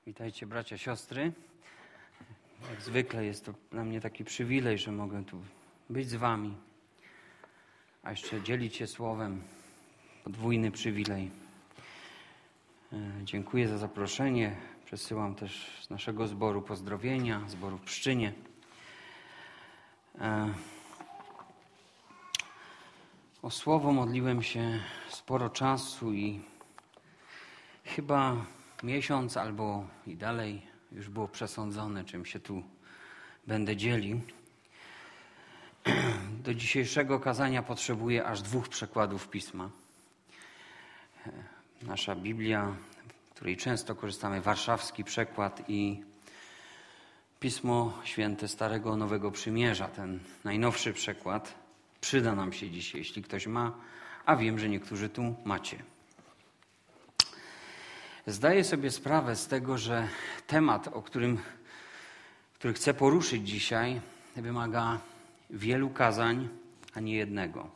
Witajcie bracia, siostry. Jak zwykle jest to dla mnie taki przywilej, że mogę tu być z wami, a jeszcze dzielić się słowem. Podwójny przywilej. Dziękuję za zaproszenie. Przesyłam też z naszego zboru pozdrowienia, zboru w Pszczynie. O słowo modliłem się sporo czasu i chyba miesiąc albo i dalej już było przesądzone, czym się tu będę dzielił. Do dzisiejszego kazania potrzebuję aż 2 przekładów pisma. Nasza Biblia, w której często korzystamy, warszawski przekład i Pismo Święte Starego Nowego Przymierza, ten najnowszy przekład, przyda nam się dzisiaj, jeśli ktoś ma, a wiem, że niektórzy tu macie. Zdaję sobie sprawę z tego, że temat, który chcę poruszyć dzisiaj, wymaga wielu kazań, a nie jednego.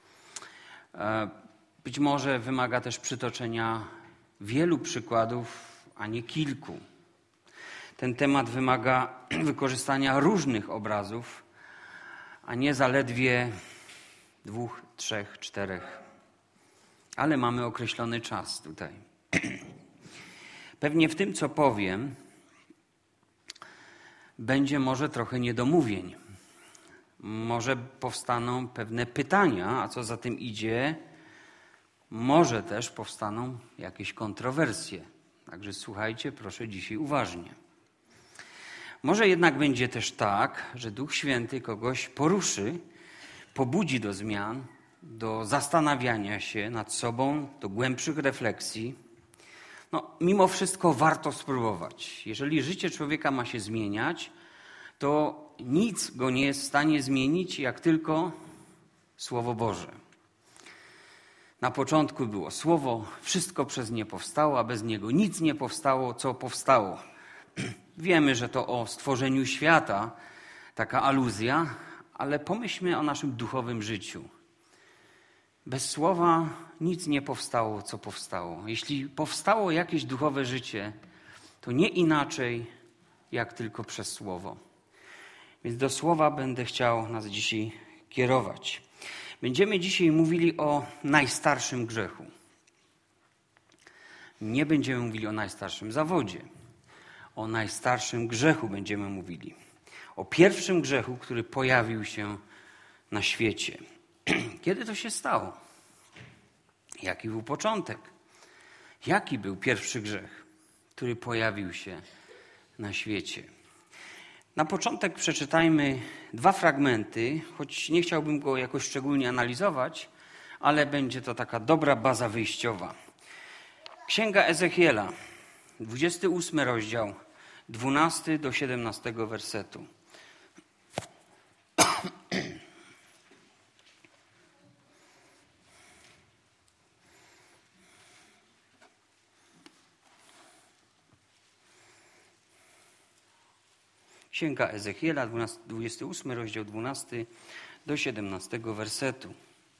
Być może wymaga też przytoczenia wielu przykładów, a nie kilku. Ten temat wymaga wykorzystania różnych obrazów, a nie zaledwie 2, 3, 4. Ale mamy określony czas tutaj. Pewnie w tym, co powiem, będzie może trochę niedomówień. Może powstaną pewne pytania, a co za tym idzie, może też powstaną jakieś kontrowersje. Także słuchajcie, proszę dzisiaj uważnie. Może jednak będzie też tak, że Duch Święty kogoś poruszy, pobudzi do zmian, do zastanawiania się nad sobą, do głębszych refleksji. Mimo wszystko warto spróbować. Jeżeli życie człowieka ma się zmieniać, to nic go nie jest w stanie zmienić, jak tylko Słowo Boże. Na początku było Słowo, wszystko przez nie powstało, a bez niego nic nie powstało, co powstało. Wiemy, że to o stworzeniu świata, taka aluzja, ale pomyślmy o naszym duchowym życiu. Bez Słowa nic nie powstało, co powstało. Jeśli powstało jakieś duchowe życie, to nie inaczej, jak tylko przez Słowo. Więc do Słowa będę chciał nas dzisiaj kierować. Będziemy dzisiaj mówili o najstarszym grzechu. Nie będziemy mówili o najstarszym zawodzie. O najstarszym grzechu będziemy mówili. O pierwszym grzechu, który pojawił się na świecie. Kiedy to się stało? Jaki był początek? Jaki był pierwszy grzech, który pojawił się na świecie? Na początek przeczytajmy 2 fragmenty, choć nie chciałbym go jakoś szczególnie analizować, ale będzie to taka dobra baza wyjściowa. Księga Ezechiela, 28 rozdział, 12 do 17 wersetu. Księga Ezechiela, 28 rozdział, 12 do 17 wersetu.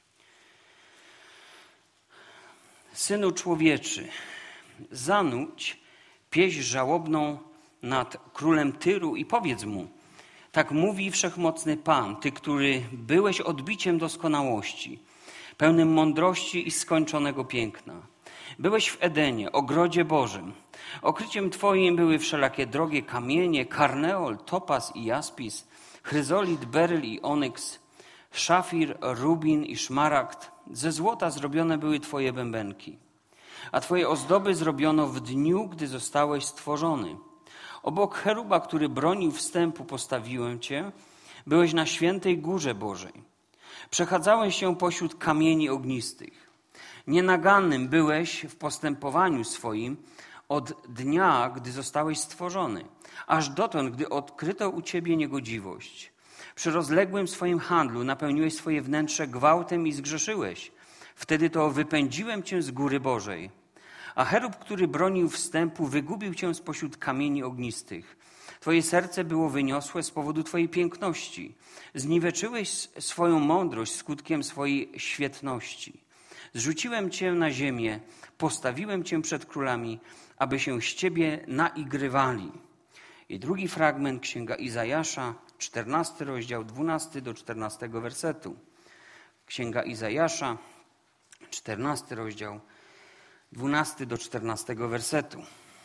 Synu człowieczy, zanudź pieśń żałobną nad królem Tyru i powiedz mu, tak mówi Wszechmocny Pan, Ty, który byłeś odbiciem doskonałości, pełnym mądrości i skończonego piękna. Byłeś w Edenie, ogrodzie Bożym. Okryciem Twoim były wszelakie drogie kamienie, karneol, topaz i jaspis, chryzolit, beryl i onyks, szafir, rubin i szmaragd. Ze złota zrobione były Twoje bębenki, a Twoje ozdoby zrobiono w dniu, gdy zostałeś stworzony. Obok cheruba, który bronił wstępu, postawiłem Cię. Byłeś na świętej górze Bożej. Przechadzałeś się pośród kamieni ognistych. Nienagannym byłeś w postępowaniu swoim od dnia, gdy zostałeś stworzony, aż dotąd, gdy odkryto u Ciebie niegodziwość. Przy rozległym swoim handlu napełniłeś swoje wnętrze gwałtem i zgrzeszyłeś. Wtedy to wypędziłem Cię z góry Bożej. A cherub, który bronił wstępu, wygubił Cię spośród kamieni ognistych. Twoje serce było wyniosłe z powodu Twojej piękności. Zniweczyłeś swoją mądrość skutkiem swojej świetności. Zrzuciłem cię na ziemię, postawiłem cię przed królami, aby się z ciebie naigrywali. I drugi fragment, Księga Izajasza, 14 rozdział, 12 do 14 wersetu. Księga Izajasza, 14 rozdział, 12 do 14 wersetu.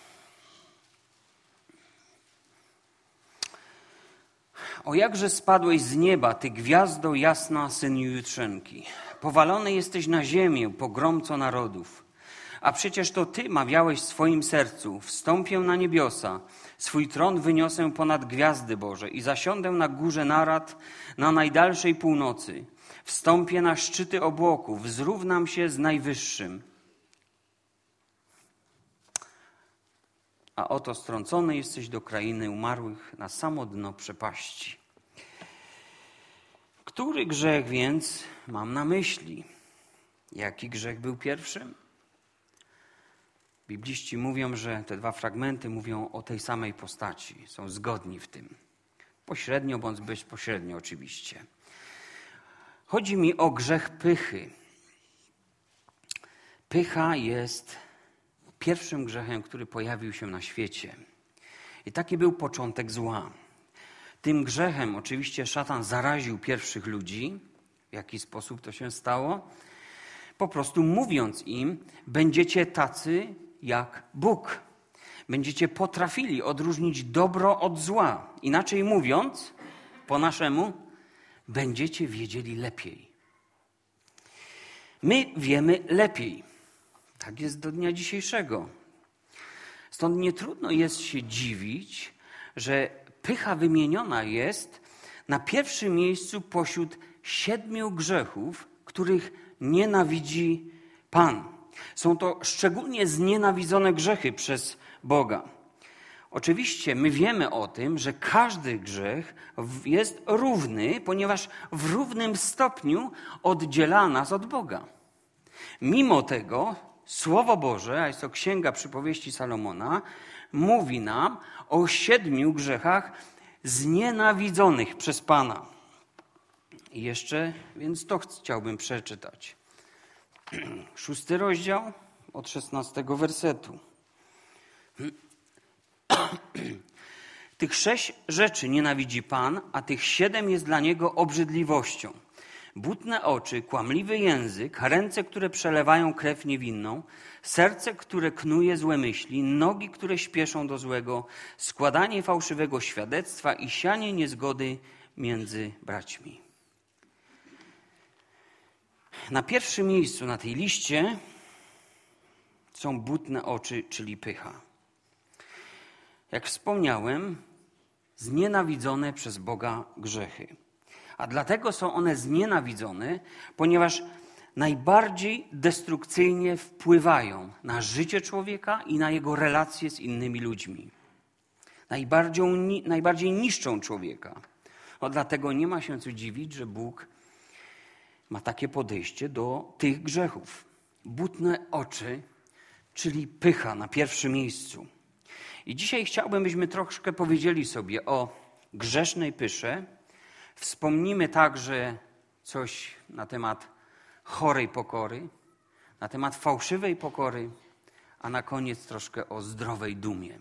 O jakże spadłeś z nieba, ty gwiazdo jasna, synu jutrzenki. Powalony jesteś na ziemię, pogromco narodów. A przecież to ty mawiałeś w swoim sercu, wstąpię na niebiosa, swój tron wyniosę ponad gwiazdy Boże i zasiądę na górze narad na najdalszej północy. Wstąpię na szczyty obłoków, zrównam się z Najwyższym. A oto strącony jesteś do krainy umarłych na samo dno przepaści. Który grzech więc mam na myśli? Jaki grzech był pierwszym? Bibliści mówią, że te dwa fragmenty mówią o tej samej postaci. Są zgodni w tym. Pośrednio bądź bezpośrednio oczywiście. Chodzi mi o grzech pychy. Pycha jest pierwszym grzechem, który pojawił się na świecie. I taki był początek zła. Tym grzechem oczywiście szatan zaraził pierwszych ludzi. W jaki sposób to się stało? Po prostu mówiąc im, będziecie tacy jak Bóg. Będziecie potrafili odróżnić dobro od zła. Inaczej mówiąc, po naszemu, będziecie wiedzieli lepiej. My wiemy lepiej. Tak jest do dnia dzisiejszego. Stąd nie trudno jest się dziwić, że pycha wymieniona jest na pierwszym miejscu pośród 7 grzechów, których nienawidzi Pan. Są to szczególnie znienawidzone grzechy przez Boga. Oczywiście my wiemy o tym, że każdy grzech jest równy, ponieważ w równym stopniu oddziela nas od Boga. Mimo tego Słowo Boże, a jest to Księga Przypowieści Salomona, mówi nam o 7 grzechach znienawidzonych przez Pana. I jeszcze, więc to chciałbym przeczytać. 6 rozdział od 16 wersetu. Tych 6 rzeczy nienawidzi Pan, a tych 7 jest dla Niego obrzydliwością. Butne oczy, kłamliwy język, ręce, które przelewają krew niewinną, serce, które knuje złe myśli, nogi, które śpieszą do złego, składanie fałszywego świadectwa i sianie niezgody między braćmi. Na pierwszym miejscu na tej liście są butne oczy, czyli pycha. Jak wspomniałem, znienawidzone przez Boga grzechy. A dlatego są one znienawidzone, ponieważ najbardziej destrukcyjnie wpływają na życie człowieka i na jego relacje z innymi ludźmi. Najbardziej niszczą człowieka. Dlatego nie ma się co dziwić, że Bóg ma takie podejście do tych grzechów. Butne oczy, czyli pycha na pierwszym miejscu. I dzisiaj chciałbym, byśmy troszkę powiedzieli sobie o grzesznej pysze. Wspomnimy także coś na temat chorej pokory, na temat fałszywej pokory, a na koniec troszkę o zdrowej dumie.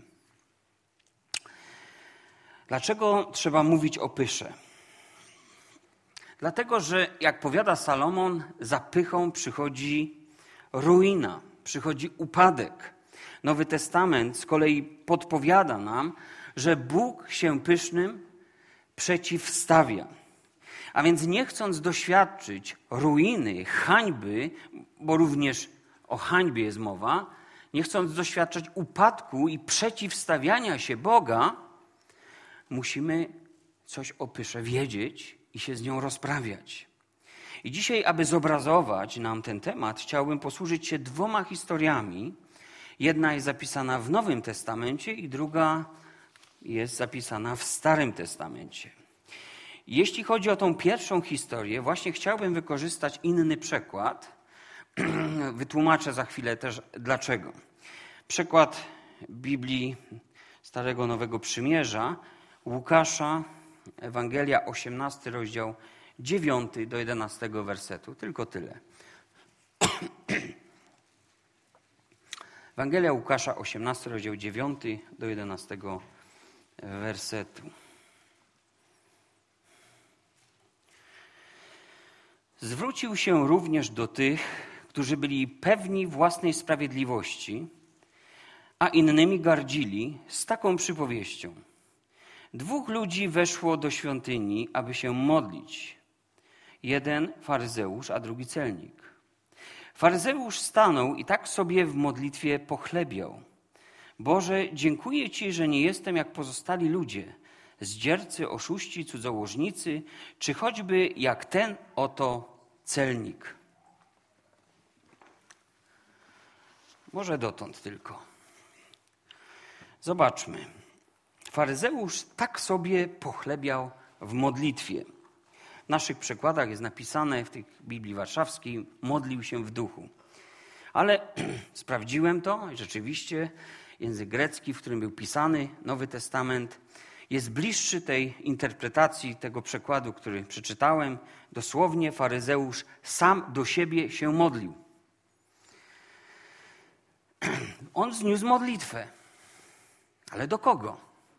Dlaczego trzeba mówić o pysze? Dlatego, że jak powiada Salomon, za pychą przychodzi ruina, przychodzi upadek. Nowy Testament z kolei podpowiada nam, że Bóg się pysznym przeciwstawia. A więc nie chcąc doświadczyć ruiny, hańby, bo również o hańbie jest mowa, nie chcąc doświadczać upadku i przeciwstawiania się Boga, musimy coś o pysze wiedzieć i się z nią rozprawiać. I dzisiaj, aby zobrazować nam ten temat, chciałbym posłużyć się 2 historiami. Jedna jest zapisana w Nowym Testamencie i druga jest zapisana w Starym Testamencie. Jeśli chodzi o tą pierwszą historię, właśnie chciałbym wykorzystać inny przekład. Wytłumaczę za chwilę też dlaczego. Przekład Biblii Starego Nowego Przymierza, Łukasza, Ewangelia 18 rozdział 9 do 11 wersetu. Tylko tyle. Ewangelia Łukasza, 18 rozdział 9 do 11 wersetu. Zwrócił się również do tych, którzy byli pewni własnej sprawiedliwości, a innymi gardzili, z taką przypowieścią. 2 ludzi weszło do świątyni, aby się modlić. Jeden faryzeusz, a drugi celnik. Faryzeusz stanął i tak sobie w modlitwie pochlebiał. Boże, dziękuję Ci, że nie jestem jak pozostali ludzie, zdziercy, oszuści, cudzołożnicy, czy choćby jak ten oto celnik. Może dotąd tylko. Zobaczmy. Faryzeusz tak sobie pochlebiał w modlitwie. W naszych przekładach jest napisane w tej Biblii Warszawskiej, modlił się w duchu. Ale sprawdziłem to i rzeczywiście język grecki, w którym był pisany Nowy Testament, jest bliższy tej interpretacji tego przekładu, który przeczytałem. Dosłownie faryzeusz sam do siebie się modlił. On zniósł modlitwę. Ale do kogo?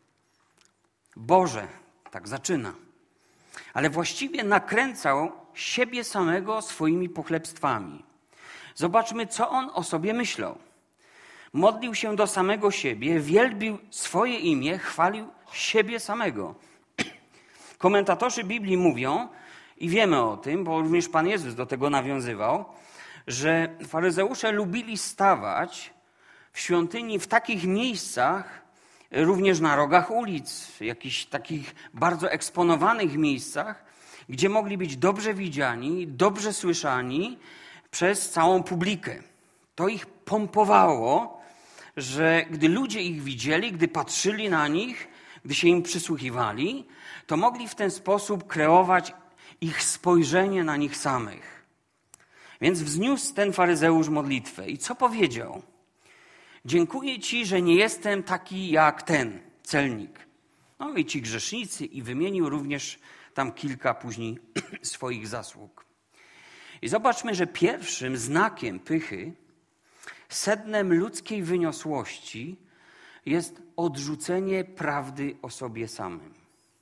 Boże, tak zaczyna. Ale właściwie nakręcał siebie samego swoimi pochlebstwami. Zobaczmy, co on o sobie myślał. Modlił się do samego siebie, wielbił swoje imię, chwalił siebie samego. Komentatorzy Biblii mówią, i wiemy o tym, bo również Pan Jezus do tego nawiązywał, że faryzeusze lubili stawać w świątyni w takich miejscach, również na rogach ulic, w jakichś takich bardzo eksponowanych miejscach, gdzie mogli być dobrze widziani, dobrze słyszani przez całą publikę. To ich pompowało, że gdy ludzie ich widzieli, gdy patrzyli na nich, gdy się im przysłuchiwali, to mogli w ten sposób kreować ich spojrzenie na nich samych. Więc wzniósł ten faryzeusz modlitwę. I co powiedział? Dziękuję Ci, że nie jestem taki jak ten celnik. No i ci grzesznicy, i wymienił również tam kilka później swoich zasług. I zobaczmy, że pierwszym znakiem pychy, sednem ludzkiej wyniosłości jest odrzucenie prawdy o sobie samym.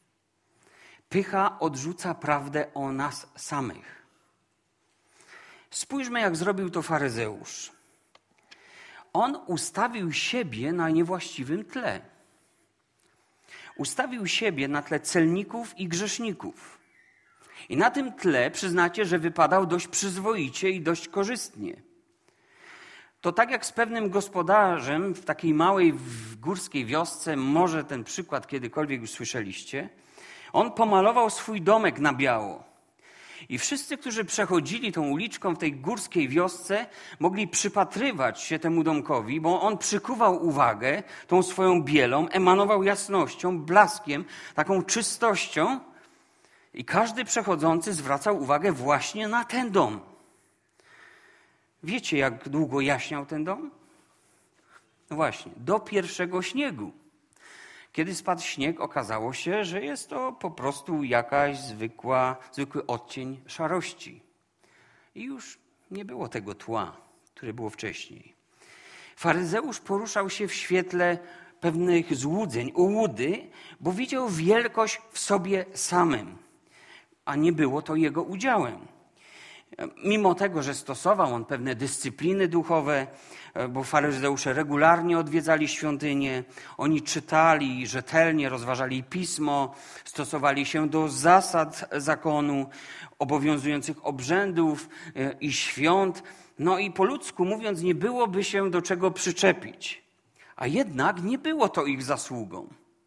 Pycha odrzuca prawdę o nas samych. Spójrzmy, jak zrobił to faryzeusz. On ustawił siebie na niewłaściwym tle. Ustawił siebie na tle celników i grzeszników. I na tym tle przyznacie, że wypadał dość przyzwoicie i dość korzystnie. To tak jak z pewnym gospodarzem w takiej małej górskiej wiosce, może ten przykład kiedykolwiek już słyszeliście, on pomalował swój domek na biało. I wszyscy, którzy przechodzili tą uliczką w tej górskiej wiosce, mogli przypatrywać się temu domkowi, bo on przykuwał uwagę tą swoją bielą, emanował jasnością, blaskiem, taką czystością. I każdy przechodzący zwracał uwagę właśnie na ten dom. Wiecie, jak długo jaśniał ten dom? No właśnie, do pierwszego śniegu. Kiedy spadł śnieg, okazało się, że jest to po prostu jakaś zwykły odcień szarości. I już nie było tego tła, które było wcześniej. Faryzeusz poruszał się w świetle pewnych złudzeń, ułudy, bo widział wielkość w sobie samym, a nie było to jego udziałem. Mimo tego, że stosował on pewne dyscypliny duchowe, bo faryzeusze regularnie odwiedzali świątynię, oni czytali rzetelnie, rozważali pismo, stosowali się do zasad zakonu, obowiązujących obrzędów i świąt. No i po ludzku mówiąc, nie byłoby się do czego przyczepić. A jednak nie było to ich zasługą,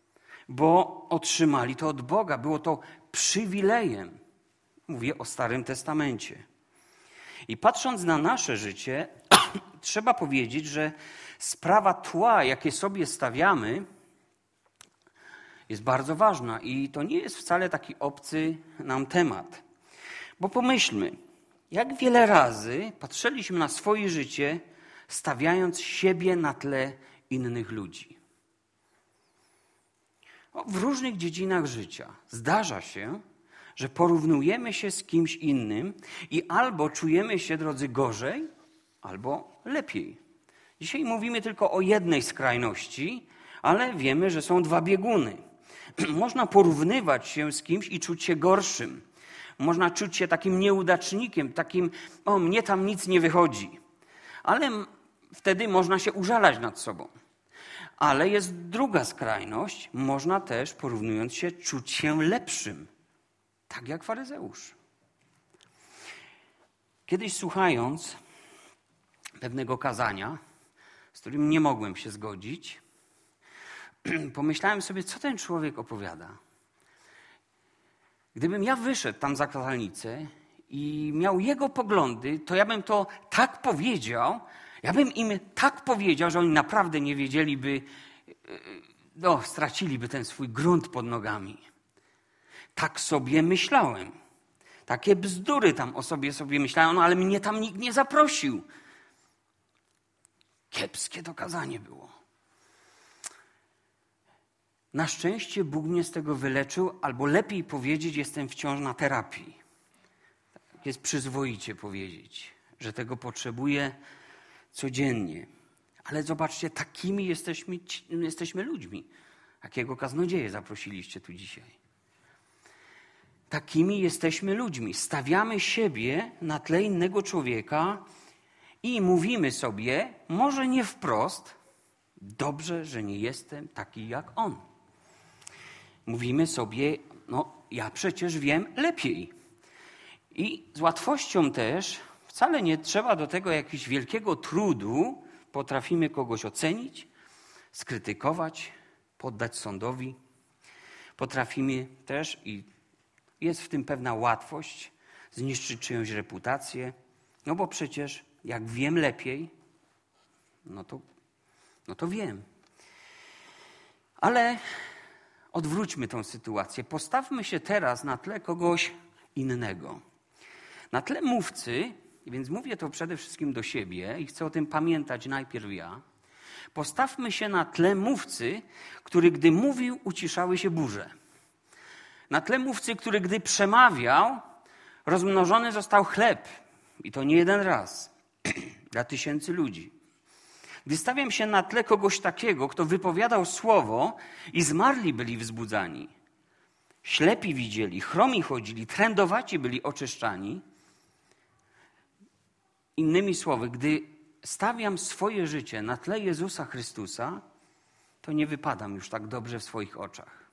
bo otrzymali to od Boga, było to przywilejem. Mówię o Starym Testamencie. I patrząc na nasze życie, trzeba powiedzieć, że sprawa tła, jakie sobie stawiamy, jest bardzo ważna. I to nie jest wcale taki obcy nam temat. Bo pomyślmy, jak wiele razy patrzyliśmy na swoje życie, stawiając siebie na tle innych ludzi. W różnych dziedzinach życia zdarza się, że porównujemy się z kimś innym i albo czujemy się, drodzy, gorzej, albo lepiej. Dzisiaj mówimy tylko o jednej skrajności, ale wiemy, że są dwa bieguny. Można porównywać się z kimś i czuć się gorszym. Można czuć się takim nieudacznikiem, takim, mnie tam nic nie wychodzi. Ale wtedy można się użalać nad sobą. Ale jest druga skrajność. Można też, porównując się, czuć się lepszym. Tak jak faryzeusz. Kiedyś słuchając pewnego kazania, z którym nie mogłem się zgodzić, pomyślałem sobie, co ten człowiek opowiada. Gdybym ja wyszedł tam za kazalnicę i miał jego poglądy, to ja bym to tak powiedział, że oni naprawdę nie wiedzieliby, straciliby ten swój grunt pod nogami. Tak sobie myślałem. Takie bzdury tam o sobie myślałem, ale mnie tam nikt nie zaprosił. Kiepskie to kazanie było. Na szczęście Bóg mnie z tego wyleczył, albo lepiej powiedzieć, jestem wciąż na terapii. Tak jest przyzwoicie powiedzieć, że tego potrzebuję codziennie. Ale zobaczcie, takimi jesteśmy ludźmi. Jakiego kaznodzieję zaprosiliście tu dzisiaj? Takimi jesteśmy ludźmi. Stawiamy siebie na tle innego człowieka i mówimy sobie, może nie wprost, dobrze, że nie jestem taki jak on. Mówimy sobie, ja przecież wiem lepiej. I z łatwością też, wcale nie trzeba do tego jakiegoś wielkiego trudu, potrafimy kogoś ocenić, skrytykować, poddać sądowi. Potrafimy też, i jest w tym pewna łatwość, zniszczyć czyjąś reputację, bo przecież jak wiem lepiej, to wiem. Ale odwróćmy tę sytuację. Postawmy się teraz na tle kogoś innego. Na tle mówcy, więc mówię to przede wszystkim do siebie i chcę o tym pamiętać najpierw ja. Postawmy się na tle mówcy, który gdy mówił, uciszały się burze. Na tle mówcy, który gdy przemawiał, rozmnożony został chleb. I to nie jeden raz. Dla tysięcy ludzi. Gdy stawiam się na tle kogoś takiego, kto wypowiadał słowo i zmarli byli wzbudzani, ślepi widzieli, chromi chodzili, trędowaci byli oczyszczani. Innymi słowy, gdy stawiam swoje życie na tle Jezusa Chrystusa, to nie wypadam już tak dobrze w swoich oczach.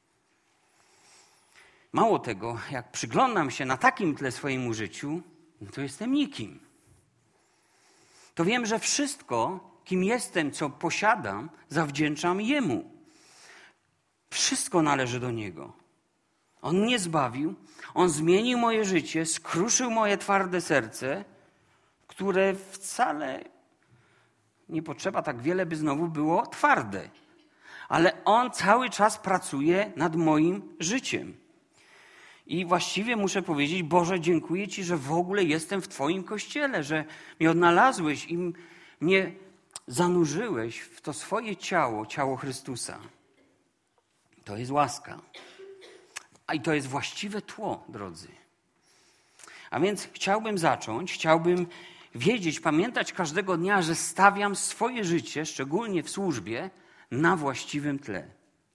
Mało tego, jak przyglądam się na takim tle swojemu życiu, to jestem nikim. To wiem, że wszystko, kim jestem, co posiadam, zawdzięczam Jemu. Wszystko należy do Niego. On mnie zbawił, On zmienił moje życie, skruszył moje twarde serce, które wcale nie potrzeba tak wiele, by znowu było twarde. Ale On cały czas pracuje nad moim życiem. I właściwie muszę powiedzieć, Boże, dziękuję Ci, że w ogóle jestem w Twoim Kościele, że mnie odnalazłeś i mnie zanurzyłeś w to swoje ciało Chrystusa. To jest łaska. I to jest właściwe tło, drodzy. A więc chciałbym wiedzieć, pamiętać każdego dnia, że stawiam swoje życie, szczególnie w służbie, na właściwym tle.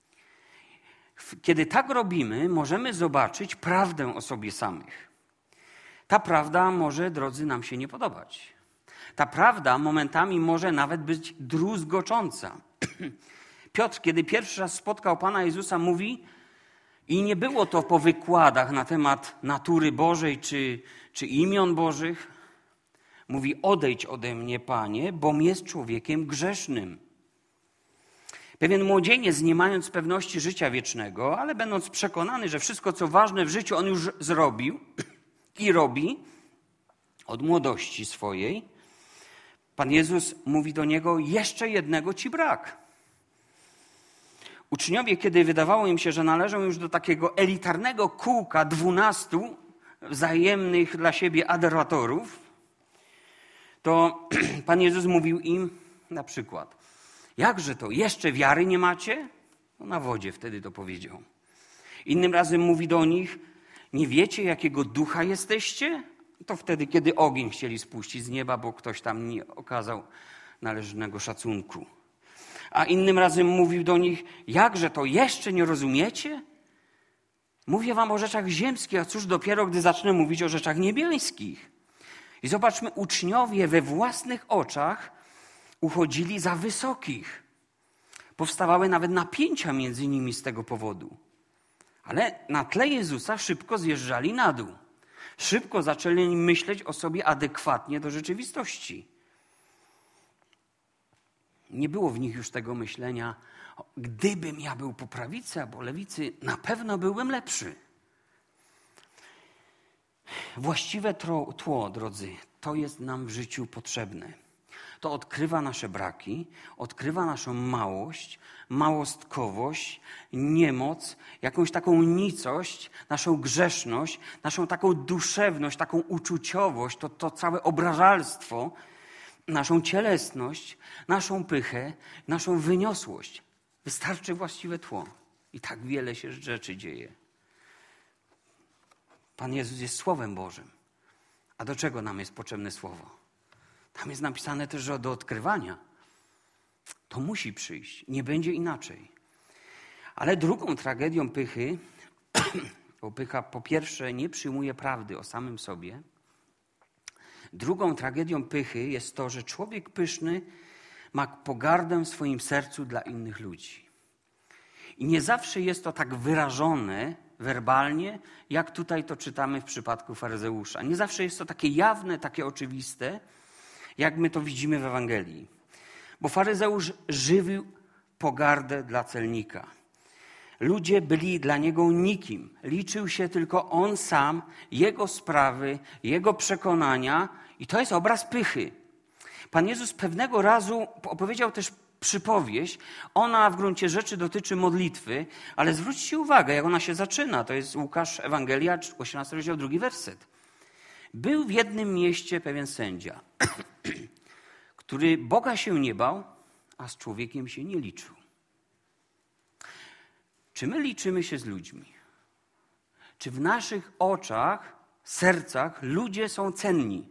Kiedy tak robimy, możemy zobaczyć prawdę o sobie samych. Ta prawda może, drodzy, nam się nie podobać. Ta prawda momentami może nawet być druzgocząca. Piotr, kiedy pierwszy raz spotkał Pana Jezusa, mówi, i nie było to po wykładach na temat natury Bożej czy imion Bożych, mówi, odejdź ode mnie, Panie, bom jest człowiekiem grzesznym. Pewien młodzieniec, nie mając pewności życia wiecznego, ale będąc przekonany, że wszystko, co ważne w życiu, on już zrobił i robi od młodości swojej, Pan Jezus mówi do niego, jeszcze jednego ci brak. Uczniowie, kiedy wydawało im się, że należą już do takiego elitarnego kółka 12 wzajemnych dla siebie adoratorów, to Pan Jezus mówił im na przykład, jakże to, jeszcze wiary nie macie? No na wodzie wtedy to powiedział. Innym razem mówi do nich, nie wiecie, jakiego ducha jesteście? To wtedy, kiedy ogień chcieli spuścić z nieba, bo ktoś tam nie okazał należnego szacunku. A innym razem mówił do nich: jakże to jeszcze nie rozumiecie? Mówię wam o rzeczach ziemskich, a cóż dopiero, gdy zacznę mówić o rzeczach niebieskich. I zobaczmy, uczniowie we własnych oczach uchodzili za wysokich. Powstawały nawet napięcia między nimi z tego powodu. Ale na tle Jezusa szybko zjeżdżali na dół. Szybko zaczęli myśleć o sobie adekwatnie do rzeczywistości. Nie było w nich już tego myślenia: gdybym ja był po prawicy albo lewicy, na pewno byłbym lepszy. Właściwe tło, drodzy, to jest nam w życiu potrzebne. To odkrywa nasze braki, odkrywa naszą małość, małostkowość, niemoc, jakąś taką nicość, naszą grzeszność, naszą taką duszewność, taką uczuciowość, to całe obrażalstwo, naszą cielesność, naszą pychę, naszą wyniosłość. Wystarczy właściwe tło i tak wiele się rzeczy dzieje. Pan Jezus jest Słowem Bożym. A do czego nam jest potrzebne Słowo? Tam jest napisane też, że do odkrywania. To musi przyjść. Nie będzie inaczej. Ale drugą tragedią pychy, bo pycha po pierwsze nie przyjmuje prawdy o samym sobie. Drugą tragedią pychy jest to, że człowiek pyszny ma pogardę w swoim sercu dla innych ludzi. I nie zawsze jest to tak wyrażone werbalnie, jak tutaj to czytamy w przypadku faryzeusza. Nie zawsze jest to takie jawne, takie oczywiste, jak my to widzimy w Ewangelii. Bo faryzeusz żywił pogardę dla celnika. Ludzie byli dla niego nikim. Liczył się tylko on sam, jego sprawy, jego przekonania i to jest obraz pychy. Pan Jezus pewnego razu opowiedział też przypowieść. Ona w gruncie rzeczy dotyczy modlitwy, ale zwróćcie uwagę, jak ona się zaczyna. To jest Łukasz, Ewangelia, 18 rozdział, 2 werset. Był w jednym mieście pewien sędzia, który Boga się nie bał, a z człowiekiem się nie liczył. Czy my liczymy się z ludźmi? Czy w naszych oczach, sercach ludzie są cenni?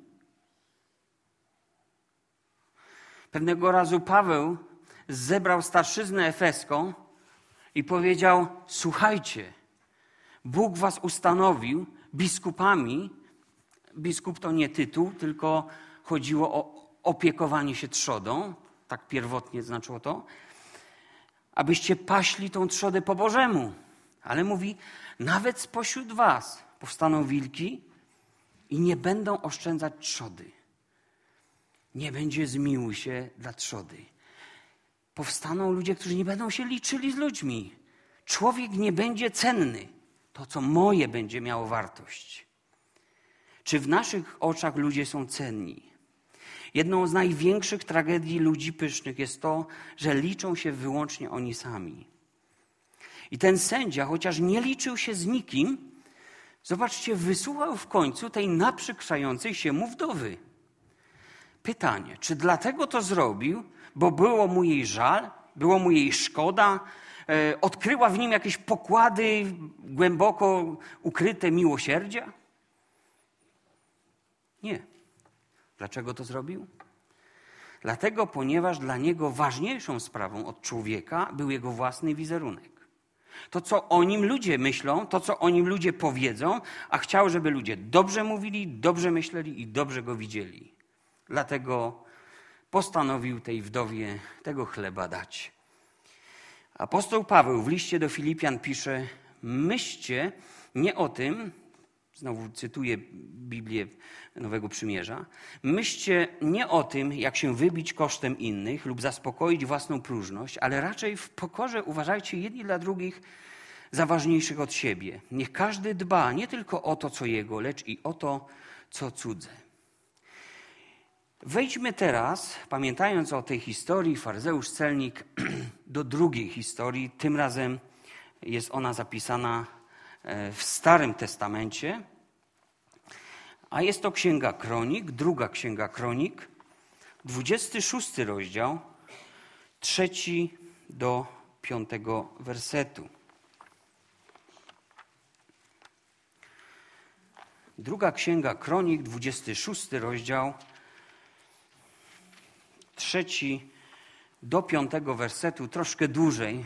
Pewnego razu Paweł zebrał starszyznę efeską i powiedział: słuchajcie, Bóg was ustanowił biskupami. Biskup to nie tytuł, tylko chodziło o opiekowanie się trzodą. Tak pierwotnie znaczyło to. Abyście paśli tą trzodę po Bożemu. Ale mówi, nawet spośród was powstaną wilki i nie będą oszczędzać trzody. Nie będzie zmiłuj się dla trzody. Powstaną ludzie, którzy nie będą się liczyli z ludźmi. Człowiek nie będzie cenny. To, co moje, będzie miało wartość. Czy w naszych oczach ludzie są cenni? Jedną z największych tragedii ludzi pysznych jest to, że liczą się wyłącznie oni sami. I ten sędzia, chociaż nie liczył się z nikim, zobaczcie, wysłuchał w końcu tej naprzykrzającej się mu wdowy. Pytanie, czy dlatego to zrobił, bo było mu jej żal, było mu jej szkoda, odkryła w nim jakieś pokłady głęboko ukryte miłosierdzia? Nie. Dlaczego to zrobił? Dlatego, ponieważ dla niego ważniejszą sprawą od człowieka był jego własny wizerunek. To, co o nim ludzie myślą, to, co o nim ludzie powiedzą, a chciał, żeby ludzie dobrze mówili, dobrze myśleli i dobrze go widzieli. Dlatego postanowił tej wdowie tego chleba dać. Apostoł Paweł w liście do Filipian pisze: myślcie nie o tym, znowu cytuję Biblię Nowego Przymierza, myślcie nie o tym, jak się wybić kosztem innych lub zaspokoić własną próżność, ale raczej w pokorze uważajcie jedni dla drugich za ważniejszych od siebie. Niech każdy dba nie tylko o to, co jego, lecz i o to, co cudze. Wejdźmy teraz, pamiętając o tej historii, faryzeusz, celnik, do drugiej historii. Tym razem jest ona zapisana w Starym Testamencie, a jest to Księga Kronik, druga Księga Kronik, 26 rozdział, 3 do 5 wersetu. Druga Księga Kronik, 26 rozdział, 3 do 5 wersetu, troszkę dłużej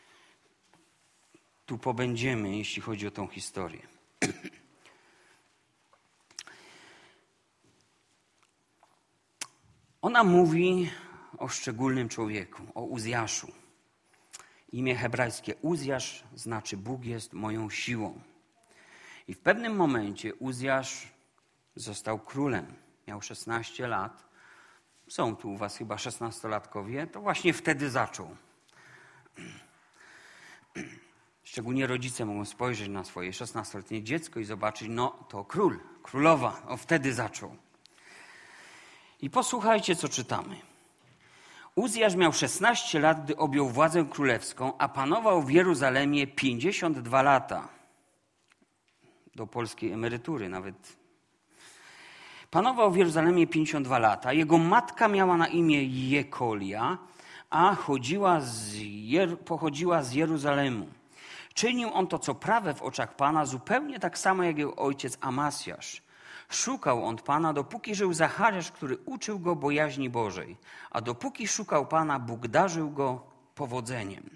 tu pobędziemy, jeśli chodzi o tą historię. Ona mówi o szczególnym człowieku, o Uzjaszu. Imię hebrajskie Uzjasz znaczy Bóg jest moją siłą. I w pewnym momencie Uzjasz został królem. Miał 16 lat. Są tu u was chyba 16-latkowie. To właśnie wtedy zaczął. Szczególnie rodzice mogą spojrzeć na swoje 16-letnie dziecko i zobaczyć, no to król, królowa. Wtedy zaczął. I posłuchajcie, co czytamy. Uzjasz miał 16 lat, gdy objął władzę królewską, a panował w Jeruzalemie 52 lata. Do polskiej emerytury nawet. Panował w Jeruzalemie 52 lata. Jego matka miała na imię Jekolia, a pochodziła z Jeruzalemu. Czynił on to, co prawe w oczach Pana, zupełnie tak samo jak jego ojciec Amasjasz. Szukał on Pana, dopóki żył Zachariasz, który uczył go bojaźni Bożej. A dopóki szukał Pana, Bóg darzył go powodzeniem.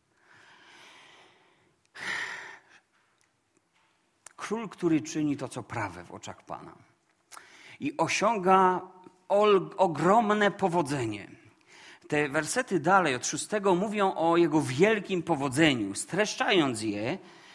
Król, który czyni to, co prawe w oczach Pana. I osiąga ogromne powodzenie. Te wersety dalej, od 6, mówią o jego wielkim powodzeniu. Streszczając je,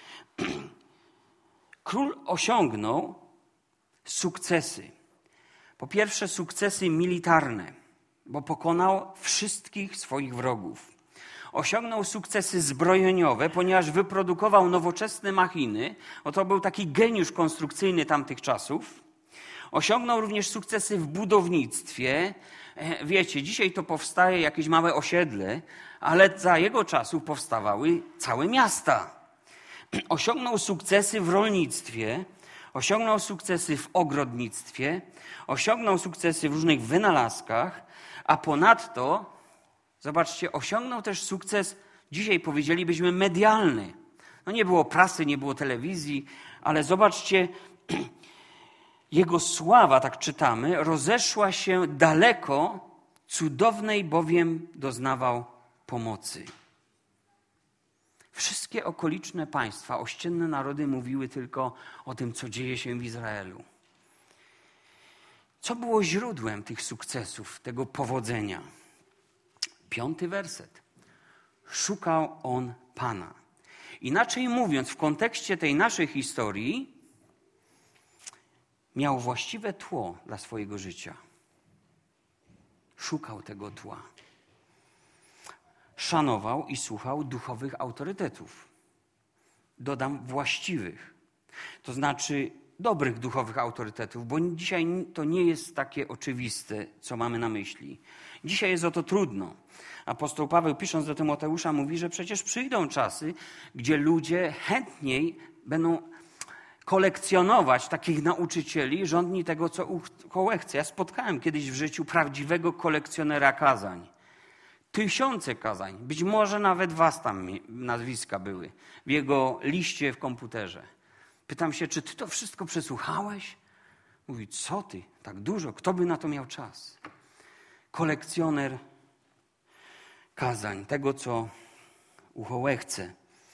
król osiągnął sukcesy. Po pierwsze, sukcesy militarne, bo pokonał wszystkich swoich wrogów. Osiągnął sukcesy zbrojeniowe, ponieważ wyprodukował nowoczesne machiny. To był taki geniusz konstrukcyjny tamtych czasów. Osiągnął również sukcesy w budownictwie. Wiecie, dzisiaj to powstaje jakieś małe osiedle, ale za jego czasów powstawały całe miasta. Osiągnął sukcesy w rolnictwie, osiągnął sukcesy w ogrodnictwie, osiągnął sukcesy w różnych wynalazkach, a ponadto, zobaczcie, osiągnął też sukces, dzisiaj powiedzielibyśmy, medialny. Nie było prasy, nie było telewizji, ale zobaczcie, jego sława, tak czytamy, rozeszła się daleko, cudownej bowiem doznawał pomocy. Wszystkie okoliczne państwa, ościenne narody mówiły tylko o tym, co dzieje się w Izraelu. Co było źródłem tych sukcesów, tego powodzenia? 5 werset. Szukał on Pana. Inaczej mówiąc, w kontekście tej naszej historii miał właściwe tło dla swojego życia. Szukał tego tła. Szanował i słuchał duchowych autorytetów. Dodam właściwych. To znaczy dobrych duchowych autorytetów, bo dzisiaj to nie jest takie oczywiste, co mamy na myśli. Dzisiaj jest o to trudno. Apostoł Paweł, pisząc do Tymoteusza, mówi, że przecież przyjdą czasy, gdzie ludzie chętniej będą kolekcjonować takich nauczycieli, żądni tego, co chce. Ja spotkałem kiedyś w życiu prawdziwego kolekcjonera kazań. 1000 kazań, być może nawet was tam nazwiska były, w jego liście w komputerze. Pytam się, czy ty to wszystko przesłuchałeś? Mówi, co ty, tak dużo, kto by na to miał czas? Kolekcjoner kazań, tego, co ucho chce.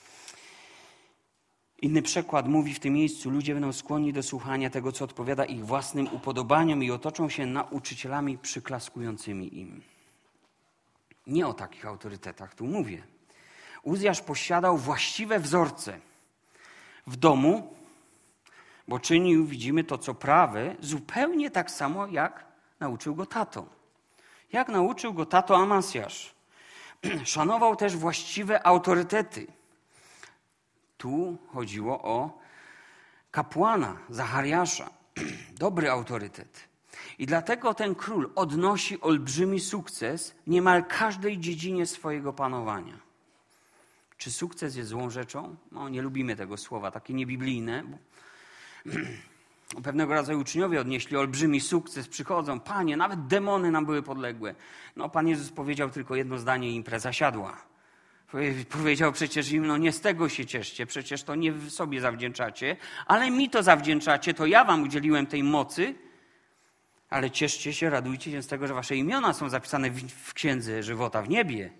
Inny przykład mówi w tym miejscu, ludzie będą skłonni do słuchania tego, co odpowiada ich własnym upodobaniom i otoczą się nauczycielami przyklaskującymi im. Nie o takich autorytetach tu mówię. Uzjasz posiadał właściwe wzorce w domu, bo czynił, widzimy, to, co prawe, zupełnie tak samo, jak nauczył go tato. Jak nauczył go tato Amasjasz. Szanował też właściwe autorytety. Tu chodziło o kapłana Zachariasza. Dobry autorytet. I dlatego ten król odnosi olbrzymi sukces w niemal każdej dziedzinie swojego panowania. Czy sukces jest złą rzeczą? Nie lubimy tego słowa, takie niebiblijne. Pewnego rodzaju uczniowie odnieśli olbrzymi sukces, przychodzą, Panie, nawet demony nam były podległe. Pan Jezus powiedział tylko jedno zdanie i impreza siadła. Powiedział przecież im, nie z tego się cieszcie, przecież to nie w sobie zawdzięczacie, ale mi to zawdzięczacie, to ja wam udzieliłem tej mocy, ale cieszcie się, radujcie się z tego, że wasze imiona są zapisane w Księdze Żywota w niebie.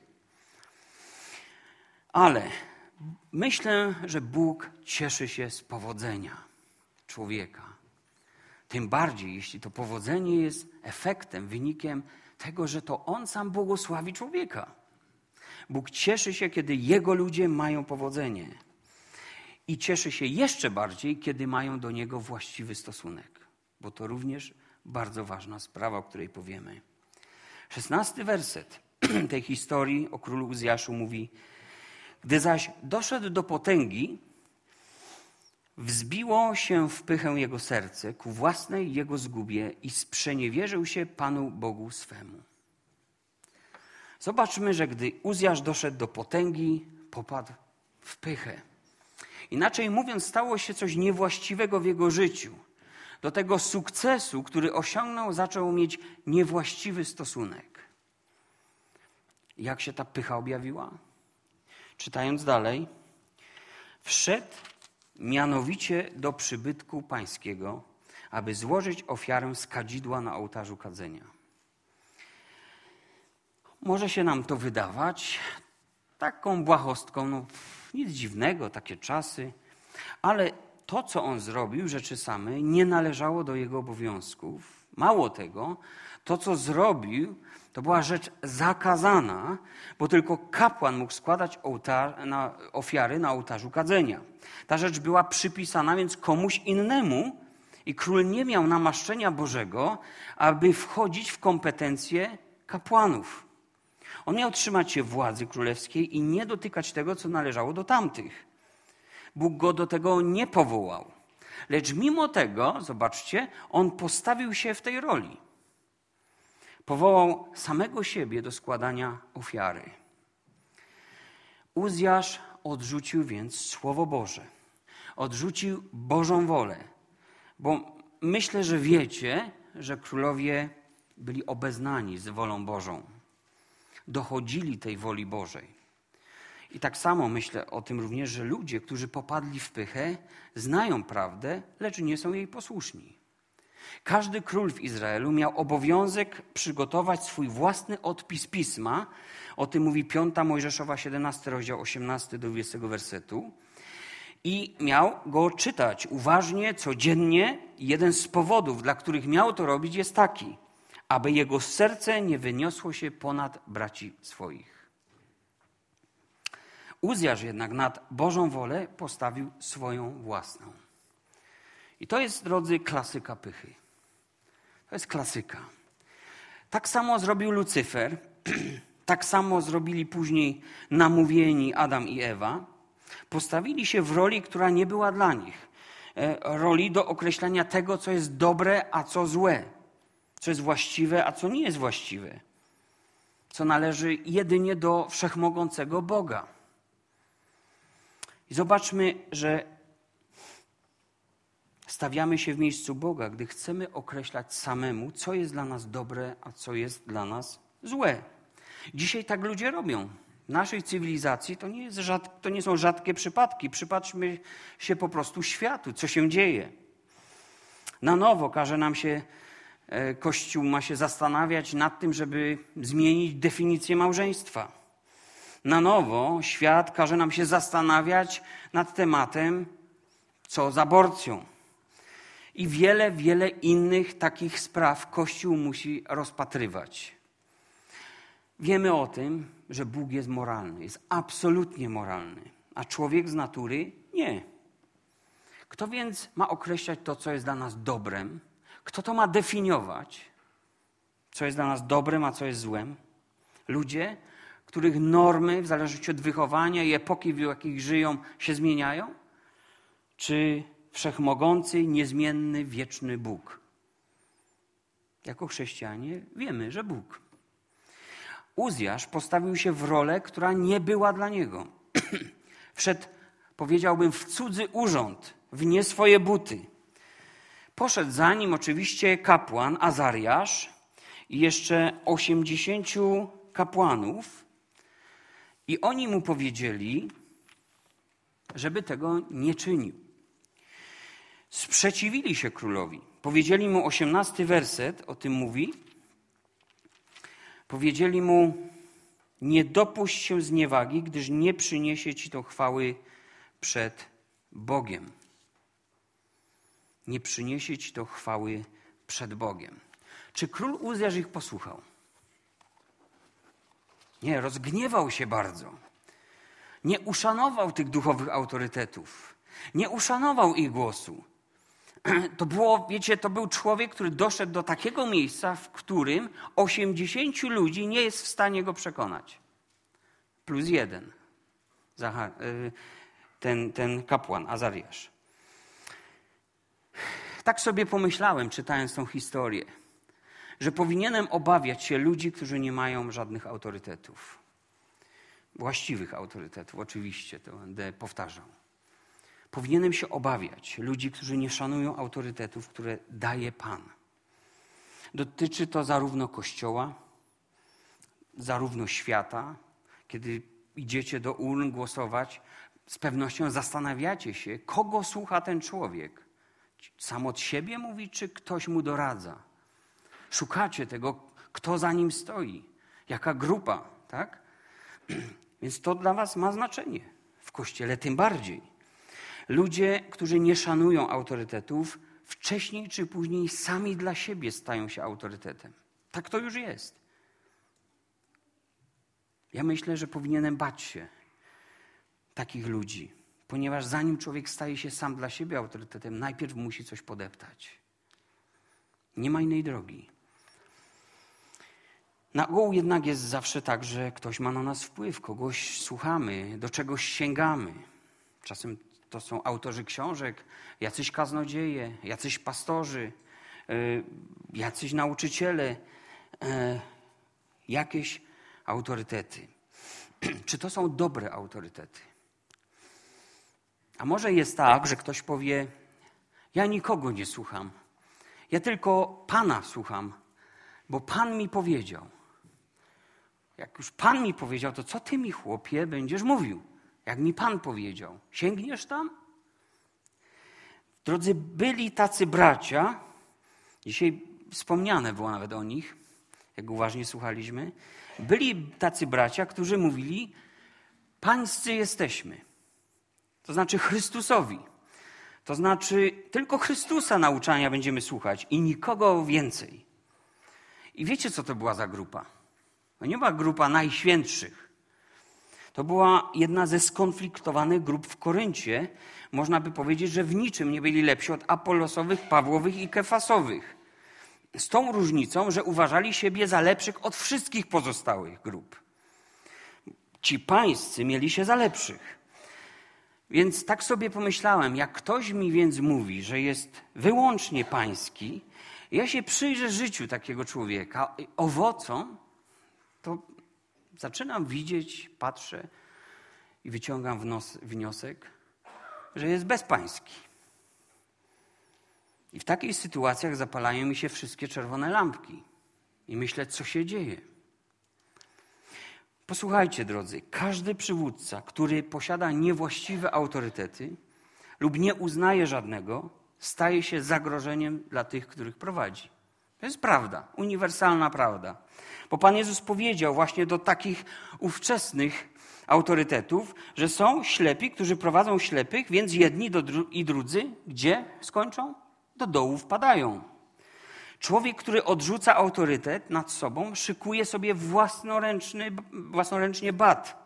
Ale myślę, że Bóg cieszy się z powodzenia człowieka. Tym bardziej, jeśli to powodzenie jest efektem, wynikiem tego, że to On sam błogosławi człowieka. Bóg cieszy się, kiedy Jego ludzie mają powodzenie. I cieszy się jeszcze bardziej, kiedy mają do Niego właściwy stosunek. Bo to również bardzo ważna sprawa, o której powiemy. 16 werset tej historii o królu Uzjaszu mówi: gdy zaś doszedł do potęgi, wzbiło się w pychę jego serce ku własnej jego zgubie i sprzeniewierzył się Panu Bogu swemu. Zobaczmy, że gdy Uzjasz doszedł do potęgi, popadł w pychę. Inaczej mówiąc, stało się coś niewłaściwego w jego życiu. Do tego sukcesu, który osiągnął, zaczął mieć niewłaściwy stosunek. Jak się ta pycha objawiła? Czytając dalej, wszedł mianowicie do przybytku pańskiego, aby złożyć ofiarę z kadzidła na ołtarzu kadzenia. Może się nam to wydawać taką błahostką, nic dziwnego, takie czasy, ale to, co on zrobił, rzeczy samej, nie należało do jego obowiązków. Mało tego, to, co zrobił, to była rzecz zakazana, bo tylko kapłan mógł składać ofiary na ołtarzu kadzenia. Ta rzecz była przypisana więc komuś innemu i król nie miał namaszczenia Bożego, aby wchodzić w kompetencje kapłanów. On miał trzymać się władzy królewskiej i nie dotykać tego, co należało do tamtych. Bóg go do tego nie powołał. Lecz mimo tego, zobaczcie, on postawił się w tej roli. Powołał samego siebie do składania ofiary. Uzjasz odrzucił więc Słowo Boże. Odrzucił Bożą wolę. Bo myślę, że wiecie, że królowie byli obeznani z wolą Bożą. Dochodzili tej woli Bożej. I tak samo myślę o tym również, że ludzie, którzy popadli w pychę, znają prawdę, lecz nie są jej posłuszni. Każdy król w Izraelu miał obowiązek przygotować swój własny odpis pisma. O tym mówi 5 Mojżeszowa, 17 rozdział, 18 do 20 wersetu. I miał go czytać uważnie, codziennie. Jeden z powodów, dla których miał to robić, jest taki, aby jego serce nie wyniosło się ponad braci swoich. Uzjasz jednak nad Bożą wolę postawił swoją własną. I to jest, drodzy, klasyka pychy. To jest klasyka. Tak samo zrobił Lucyfer, tak samo zrobili później namówieni Adam i Ewa. Postawili się w roli, która nie była dla nich. Roli do określania tego, co jest dobre, a co złe. Co jest właściwe, a co nie jest właściwe. Co należy jedynie do wszechmogącego Boga. I zobaczmy, że stawiamy się w miejscu Boga, gdy chcemy określać samemu, co jest dla nas dobre, a co jest dla nas złe. Dzisiaj tak ludzie robią. W naszej cywilizacji to nie są rzadkie przypadki. Przypatrzmy się po prostu światu, co się dzieje. Na nowo każe nam się, Kościół ma się zastanawiać nad tym, żeby zmienić definicję małżeństwa. Na nowo świat każe nam się zastanawiać nad tematem, co z aborcją. I wiele, wiele innych takich spraw Kościół musi rozpatrywać. Wiemy o tym, że Bóg jest moralny, jest absolutnie moralny, a człowiek z natury nie. Kto więc ma określać to, co jest dla nas dobrem? Kto to ma definiować, co jest dla nas dobrem, a co jest złem? Ludzie, których normy w zależności od wychowania i epoki, w jakich żyją, się zmieniają? Czy wszechmogący, niezmienny, wieczny Bóg? Jako chrześcijanie wiemy, że Bóg. Uzjasz postawił się w rolę, która nie była dla niego. Wszedł, powiedziałbym, w cudzy urząd, w nie swoje buty. Poszedł za nim oczywiście kapłan Azariasz i jeszcze 80 kapłanów i oni mu powiedzieli, żeby tego nie czynił. sprzeciwili się królowi. Powiedzieli mu, 18 werset o tym mówi, powiedzieli mu: nie dopuść się zniewagi, gdyż nie przyniesie ci to chwały przed Bogiem. Nie przyniesie ci to chwały przed Bogiem. Czy król Uzjasz ich posłuchał? Nie, rozgniewał się bardzo. Nie uszanował tych duchowych autorytetów. Nie uszanował ich głosu. To był człowiek, który doszedł do takiego miejsca, w którym 80 ludzi nie jest w stanie go przekonać. Plus jeden. Ten kapłan, Azariasz. Tak sobie pomyślałem, czytając tą historię, że powinienem obawiać się ludzi, którzy nie mają żadnych autorytetów. Właściwych autorytetów, oczywiście, to będę powtarzał. Powinienem się obawiać ludzi, którzy nie szanują autorytetów, które daje Pan. Dotyczy to zarówno Kościoła, zarówno świata. Kiedy idziecie do urn głosować, z pewnością zastanawiacie się, kogo słucha ten człowiek. Sam od siebie mówi, czy ktoś mu doradza. Szukacie tego, kto za nim stoi, jaka grupa, tak? Więc to dla was ma znaczenie. W Kościele tym bardziej. Ludzie, którzy nie szanują autorytetów, wcześniej czy później sami dla siebie stają się autorytetem. Tak to już jest. Ja myślę, że powinienem bać się takich ludzi, ponieważ zanim człowiek staje się sam dla siebie autorytetem, najpierw musi coś podeptać. Nie ma innej drogi. Na ogół jednak jest zawsze tak, że ktoś ma na nas wpływ, kogoś słuchamy, do czegoś sięgamy. Czasem to są autorzy książek, jacyś kaznodzieje, jacyś pastorzy, jacyś nauczyciele, jakieś autorytety. Czy to są dobre autorytety? A może jest tak, że ktoś powie: ja nikogo nie słucham, ja tylko Pana słucham, bo Pan mi powiedział. Jak już Pan mi powiedział, to co ty mi, chłopie, będziesz mówił? Jak mi Pan powiedział. Sięgniesz tam? Drodzy, byli tacy bracia, dzisiaj wspomniane było nawet o nich, jak uważnie słuchaliśmy. Byli tacy bracia, którzy mówili: pańscy jesteśmy. To znaczy Chrystusowi. To znaczy tylko Chrystusa nauczania będziemy słuchać i nikogo więcej. I wiecie, co to była za grupa? To nie była grupa najświętszych. To była jedna ze skonfliktowanych grup w Koryncie. Można by powiedzieć, że w niczym nie byli lepsi od Apollosowych, Pawłowych i Kefasowych. Z tą różnicą, że uważali siebie za lepszych od wszystkich pozostałych grup. Ci pańscy mieli się za lepszych. Więc tak sobie pomyślałem, jak ktoś mi więc mówi, że jest wyłącznie pański, ja się przyjrzę życiu takiego człowieka, owocom, to zaczynam widzieć, patrzę i wyciągam wniosek, że jest bezpański. I w takich sytuacjach zapalają mi się wszystkie czerwone lampki. I myślę, co się dzieje. Posłuchajcie, drodzy, każdy przywódca, który posiada niewłaściwe autorytety lub nie uznaje żadnego, staje się zagrożeniem dla tych, których prowadzi. To jest prawda, uniwersalna prawda. Bo Pan Jezus powiedział właśnie do takich ówczesnych autorytetów, że są ślepi, którzy prowadzą ślepych, więc jedni i drudzy gdzie skończą? Do dołu wpadają. Człowiek, który odrzuca autorytet nad sobą, szykuje sobie własnoręcznie bat.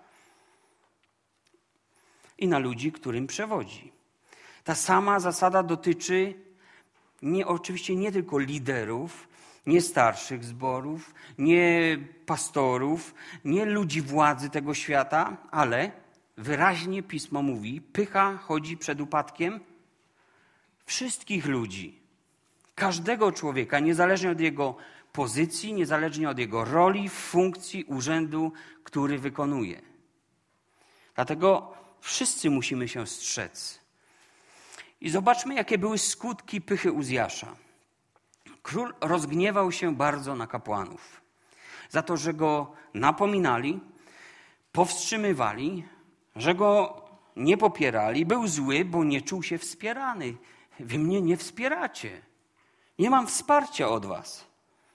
I na ludzi, którym przewodzi. Ta sama zasada dotyczy oczywiście nie tylko liderów, nie starszych zborów, nie pastorów, nie ludzi władzy tego świata, ale wyraźnie Pismo mówi, pycha chodzi przed upadkiem wszystkich ludzi. Każdego człowieka, niezależnie od jego pozycji, niezależnie od jego roli, funkcji, urzędu, który wykonuje. Dlatego wszyscy musimy się strzec. I zobaczmy, jakie były skutki pychy Uzjasza. Król rozgniewał się bardzo na kapłanów za to, że go napominali, powstrzymywali, że go nie popierali. Był zły, bo nie czuł się wspierany. wy mnie nie wspieracie. Nie mam wsparcia od was.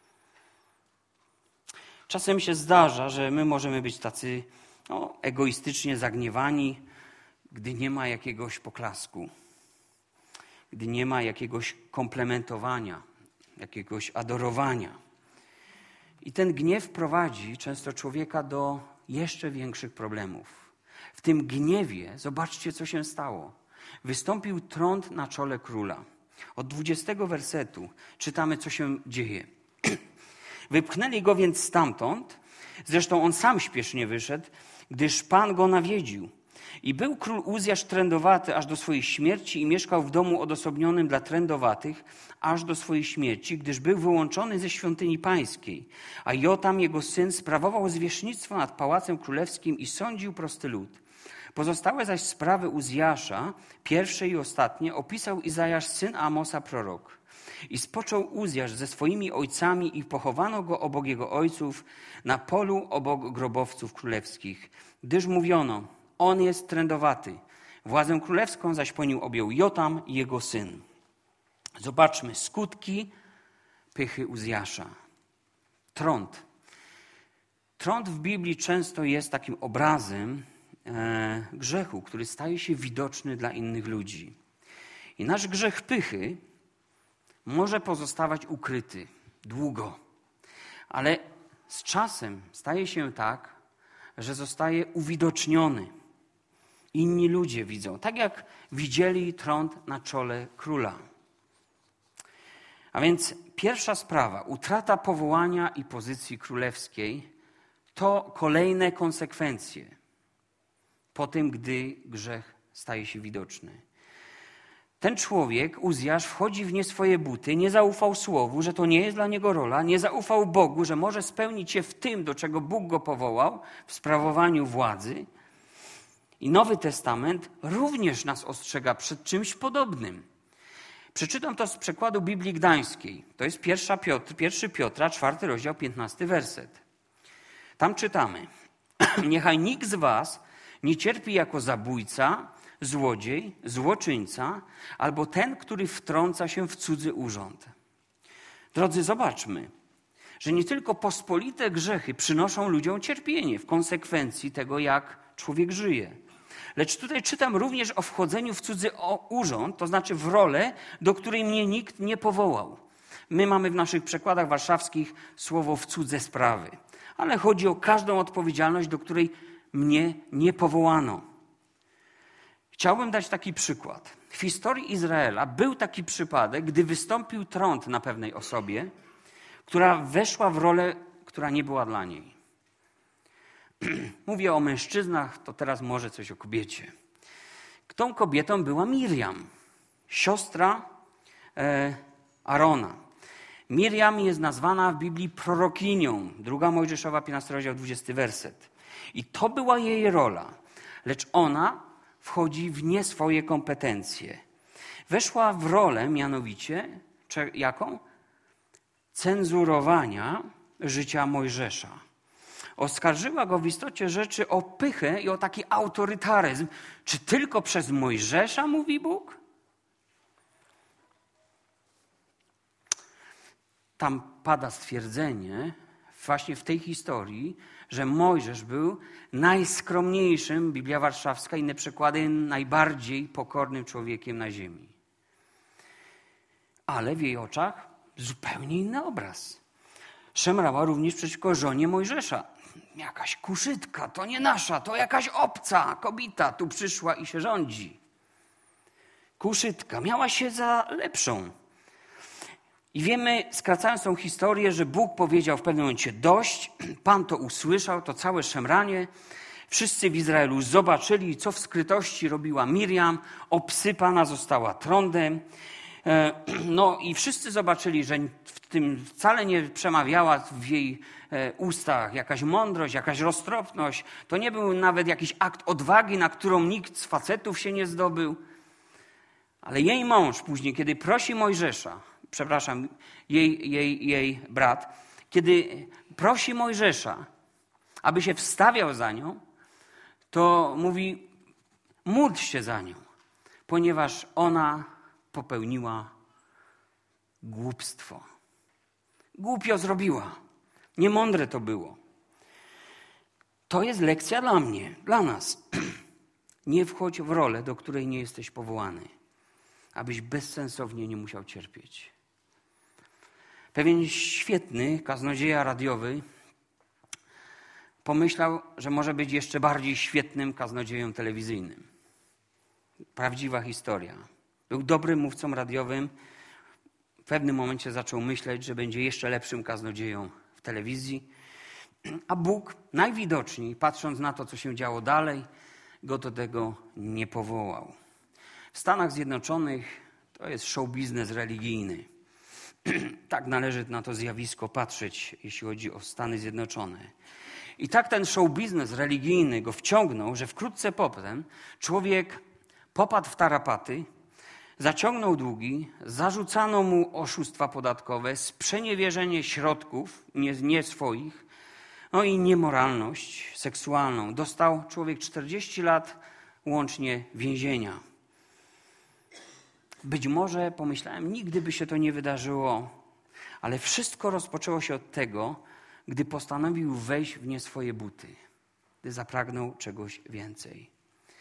Czasem się zdarza, że my możemy być tacy egoistycznie zagniewani, gdy nie ma jakiegoś poklasku, gdy nie ma jakiegoś komplementowania, jakiegoś adorowania. I ten gniew prowadzi często człowieka do jeszcze większych problemów. W tym gniewie, zobaczcie, co się stało. Wystąpił trąd na czole króla. Od 20 wersetu czytamy, co się dzieje. Wypchnęli go więc stamtąd, zresztą on sam śpiesznie wyszedł, gdyż Pan go nawiedził. I był król Uzjasz trędowaty aż do swojej śmierci i mieszkał w domu odosobnionym dla trędowatych aż do swojej śmierci, gdyż był wyłączony ze świątyni pańskiej. A Jotam, jego syn, sprawował zwierzchnictwo nad pałacem królewskim i sądził prosty lud. Pozostałe zaś sprawy Uzjasza, pierwsze i ostatnie, opisał Izajasz, syn Amosa, prorok. I spoczął Uzjasz ze swoimi ojcami i pochowano go obok jego ojców na polu obok grobowców królewskich, gdyż mówiono, on jest trędowaty. Władzę królewską zaś po nim objął Jotam i jego syn. Zobaczmy skutki pychy Uzjasza. Trąd. Trąd w Biblii często jest takim obrazem grzechu, który staje się widoczny dla innych ludzi. I nasz grzech pychy może pozostawać ukryty długo, ale z czasem staje się tak, że zostaje uwidoczniony. Inni ludzie widzą, tak jak widzieli trąd na czole króla. A więc pierwsza sprawa, utrata powołania i pozycji królewskiej, to kolejne konsekwencje po tym, gdy grzech staje się widoczny. Ten człowiek, Uzjasz, wchodzi w nie swoje buty, nie zaufał słowu, że to nie jest dla niego rola, nie zaufał Bogu, że może spełnić się w tym, do czego Bóg go powołał, w sprawowaniu władzy. I Nowy Testament również nas ostrzega przed czymś podobnym. Przeczytam to z przekładu Biblii Gdańskiej. To jest 1 Piotra, 4 rozdział, 15 werset. Tam czytamy. Niechaj nikt z was nie cierpi jako zabójca, złodziej, złoczyńca, albo ten, który wtrąca się w cudzy urząd. Drodzy, zobaczmy, że nie tylko pospolite grzechy przynoszą ludziom cierpienie w konsekwencji tego, jak człowiek żyje. Lecz tutaj czytam również o wchodzeniu w cudzy urząd, to znaczy w rolę, do której mnie nikt nie powołał. My mamy w naszych przekładach warszawskich słowo w cudze sprawy, ale chodzi o każdą odpowiedzialność, do której mnie nie powołano. Chciałbym dać taki przykład. W historii Izraela był taki przypadek, gdy wystąpił trąd na pewnej osobie, która weszła w rolę, która nie była dla niej. Mówię o mężczyznach, to teraz może coś o kobiecie. Tą kobietą była Miriam, siostra Arona. Miriam jest nazwana w Biblii prorokinią. 2 Mojżeszowa, 15 rozdział, 20 werset. I to była jej rola, lecz ona wchodzi w nie swoje kompetencje. Weszła w rolę mianowicie, jaką? Cenzurowania życia Mojżesza. Oskarżyła go w istocie rzeczy o pychę i o taki autorytaryzm. Czy tylko przez Mojżesza mówi Bóg? Tam pada stwierdzenie, właśnie w tej historii, że Mojżesz był najskromniejszym, Biblia Warszawska, inne przykłady, najbardziej pokornym człowiekiem na ziemi. Ale w jej oczach zupełnie inny obraz. Szemrała również przeciwko żonie Mojżesza. Jakaś kuszytka, to nie nasza, to jakaś obca kobieta tu przyszła i się rządzi. Kuszytka miała się za lepszą. I wiemy, skracając tą historię, że Bóg powiedział w pewnym momencie dość, Pan to usłyszał, to całe szemranie. Wszyscy w Izraelu zobaczyli, co w skrytości robiła Miriam, obsypana została trądem. No i wszyscy zobaczyli, że w tym wcale nie przemawiała w jej ustach jakaś mądrość, jakaś roztropność. To nie był nawet jakiś akt odwagi, na którą nikt z facetów się nie zdobył. Ale jej mąż później, kiedy prosi Mojżesza, jej brat, kiedy prosi Mojżesza, aby się wstawiał za nią, to mówi, módl się za nią, ponieważ ona popełniła głupstwo. Głupio zrobiła. Niemądre to było. To jest lekcja dla mnie, dla nas. Nie wchodź w rolę, do której nie jesteś powołany, abyś bezsensownie nie musiał cierpieć. Pewien świetny kaznodzieja radiowy pomyślał, że może być jeszcze bardziej świetnym kaznodzieją telewizyjnym. Prawdziwa historia. Był dobrym mówcą radiowym. W pewnym momencie zaczął myśleć, że będzie jeszcze lepszym kaznodzieją w telewizji. A Bóg najwidoczniej, patrząc na to, co się działo dalej, go do tego nie powołał. W Stanach Zjednoczonych to jest show biznes religijny. Tak należy na to zjawisko patrzeć, jeśli chodzi o Stany Zjednoczone. I tak ten show biznes religijny go wciągnął, że wkrótce potem człowiek popadł w tarapaty, zaciągnął długi, zarzucano mu oszustwa podatkowe, sprzeniewierzenie środków nie swoich, no i niemoralność seksualną. Dostał człowiek 40 lat łącznie więzienia. Być może, pomyślałem, nigdy by się to nie wydarzyło, ale wszystko rozpoczęło się od tego, gdy postanowił wejść w nie swoje buty, gdy zapragnął czegoś więcej.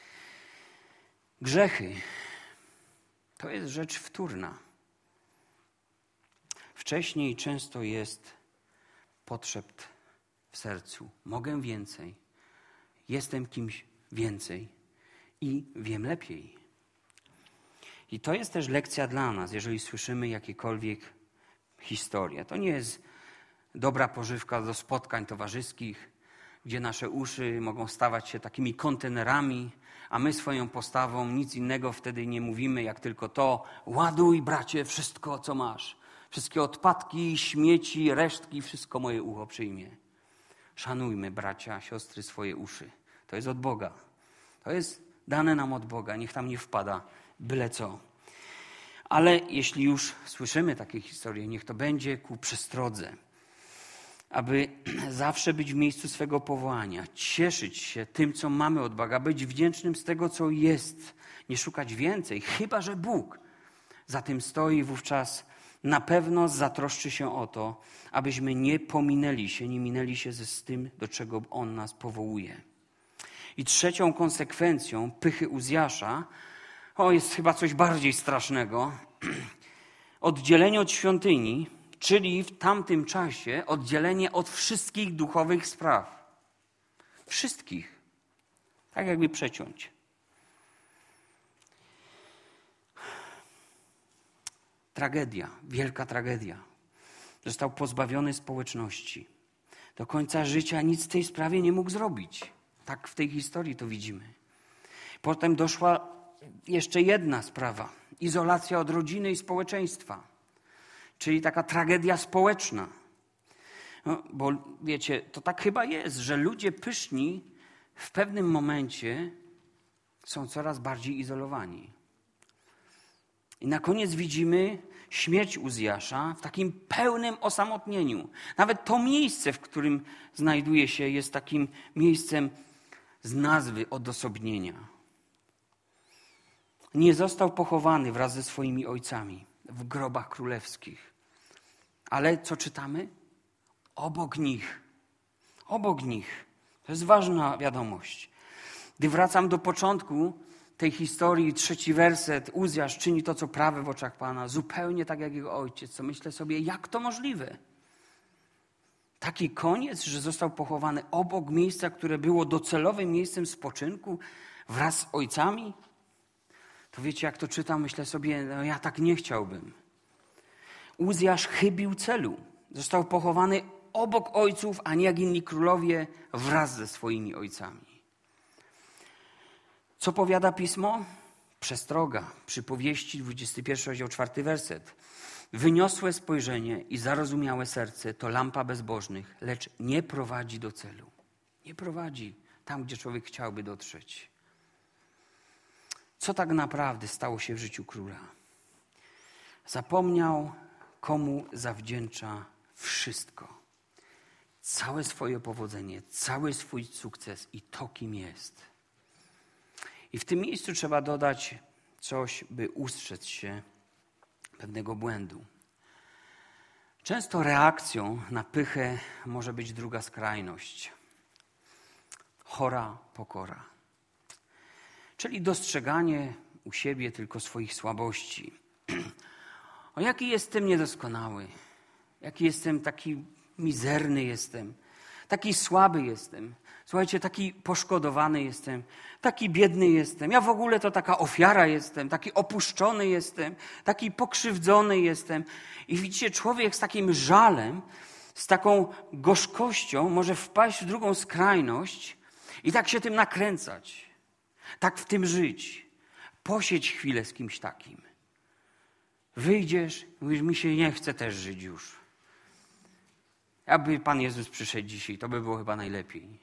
Grzechy to jest rzecz wtórna. Wcześniej często jest potrzebt w sercu. Mogę więcej, jestem kimś więcej i wiem lepiej. I to jest też lekcja dla nas, jeżeli słyszymy jakiekolwiek historie. To nie jest dobra pożywka do spotkań towarzyskich, gdzie nasze uszy mogą stawać się takimi kontenerami, a my swoją postawą nic innego wtedy nie mówimy, jak tylko to: ładuj, bracie, wszystko, co masz. Wszystkie odpadki, śmieci, resztki, wszystko moje ucho przyjmie. Szanujmy, bracia, siostry, swoje uszy. To jest od Boga. To jest dane nam od Boga. Niech tam nie wpada byle co. Ale jeśli już słyszymy takie historie, niech to będzie ku przestrodze. Aby zawsze być w miejscu swego powołania, cieszyć się tym, co mamy od Boga, być wdzięcznym z tego, co jest, nie szukać więcej, chyba że Bóg za tym stoi, wówczas na pewno zatroszczy się o to, abyśmy nie minęli się z tym, do czego On nas powołuje. I trzecią konsekwencją pychy Uzjasza, jest chyba coś bardziej strasznego, oddzielenie od świątyni, czyli w tamtym czasie oddzielenie od wszystkich duchowych spraw. Wszystkich. Tak jakby przeciąć. Tragedia, wielka tragedia. Został pozbawiony społeczności. Do końca życia nic w tej sprawie nie mógł zrobić. Tak w tej historii to widzimy. Potem doszła jeszcze jedna sprawa. Izolacja od rodziny i społeczeństwa. Czyli taka tragedia społeczna. No, bo wiecie, to tak chyba jest, że ludzie pyszni w pewnym momencie są coraz bardziej izolowani. I na koniec widzimy śmierć Uzjasza w takim pełnym osamotnieniu. Nawet to miejsce, w którym znajduje się, jest takim miejscem z nazwy odosobnienia. Nie został pochowany wraz ze swoimi ojcami w grobach królewskich. Ale co czytamy? Obok nich. Obok nich. To jest ważna wiadomość. Gdy wracam do początku tej historii, 3 werset, Uzjasz czyni to, co prawe w oczach Pana, zupełnie tak jak jego ojciec. Co myślę sobie, jak to możliwe? Taki koniec, że został pochowany obok miejsca, które było docelowym miejscem spoczynku wraz z ojcami? To wiecie, jak to czytam, myślę sobie, ja tak nie chciałbym. Uzjasz chybił celu. Został pochowany obok ojców, a nie jak inni królowie wraz ze swoimi ojcami. Co powiada Pismo? Przestroga. Przypowieści, 21 rozdział, 4 werset. Wyniosłe spojrzenie i zarozumiałe serce to lampa bezbożnych, lecz nie prowadzi do celu. Nie prowadzi tam, gdzie człowiek chciałby dotrzeć. Co tak naprawdę stało się w życiu króla? Zapomniał, komu zawdzięcza wszystko. Całe swoje powodzenie, cały swój sukces i to, kim jest. I w tym miejscu trzeba dodać coś, by ustrzec się pewnego błędu. Często reakcją na pychę może być druga skrajność. Chora pokora. Czyli dostrzeganie u siebie tylko swoich słabości. O, jaki jestem niedoskonały. Jaki jestem taki mizerny jestem. Taki słaby jestem. Słuchajcie, taki poszkodowany jestem. Taki biedny jestem. Ja w ogóle to taka ofiara jestem. Taki opuszczony jestem. Taki pokrzywdzony jestem. I widzicie, człowiek z takim żalem, z taką gorzkością może wpaść w drugą skrajność i tak się tym nakręcać. Tak w tym żyć. Posiedź chwilę z kimś takim. Wyjdziesz, mówisz, mi się nie chce też żyć już. Aby Pan Jezus przyszedł dzisiaj, to by było chyba najlepiej.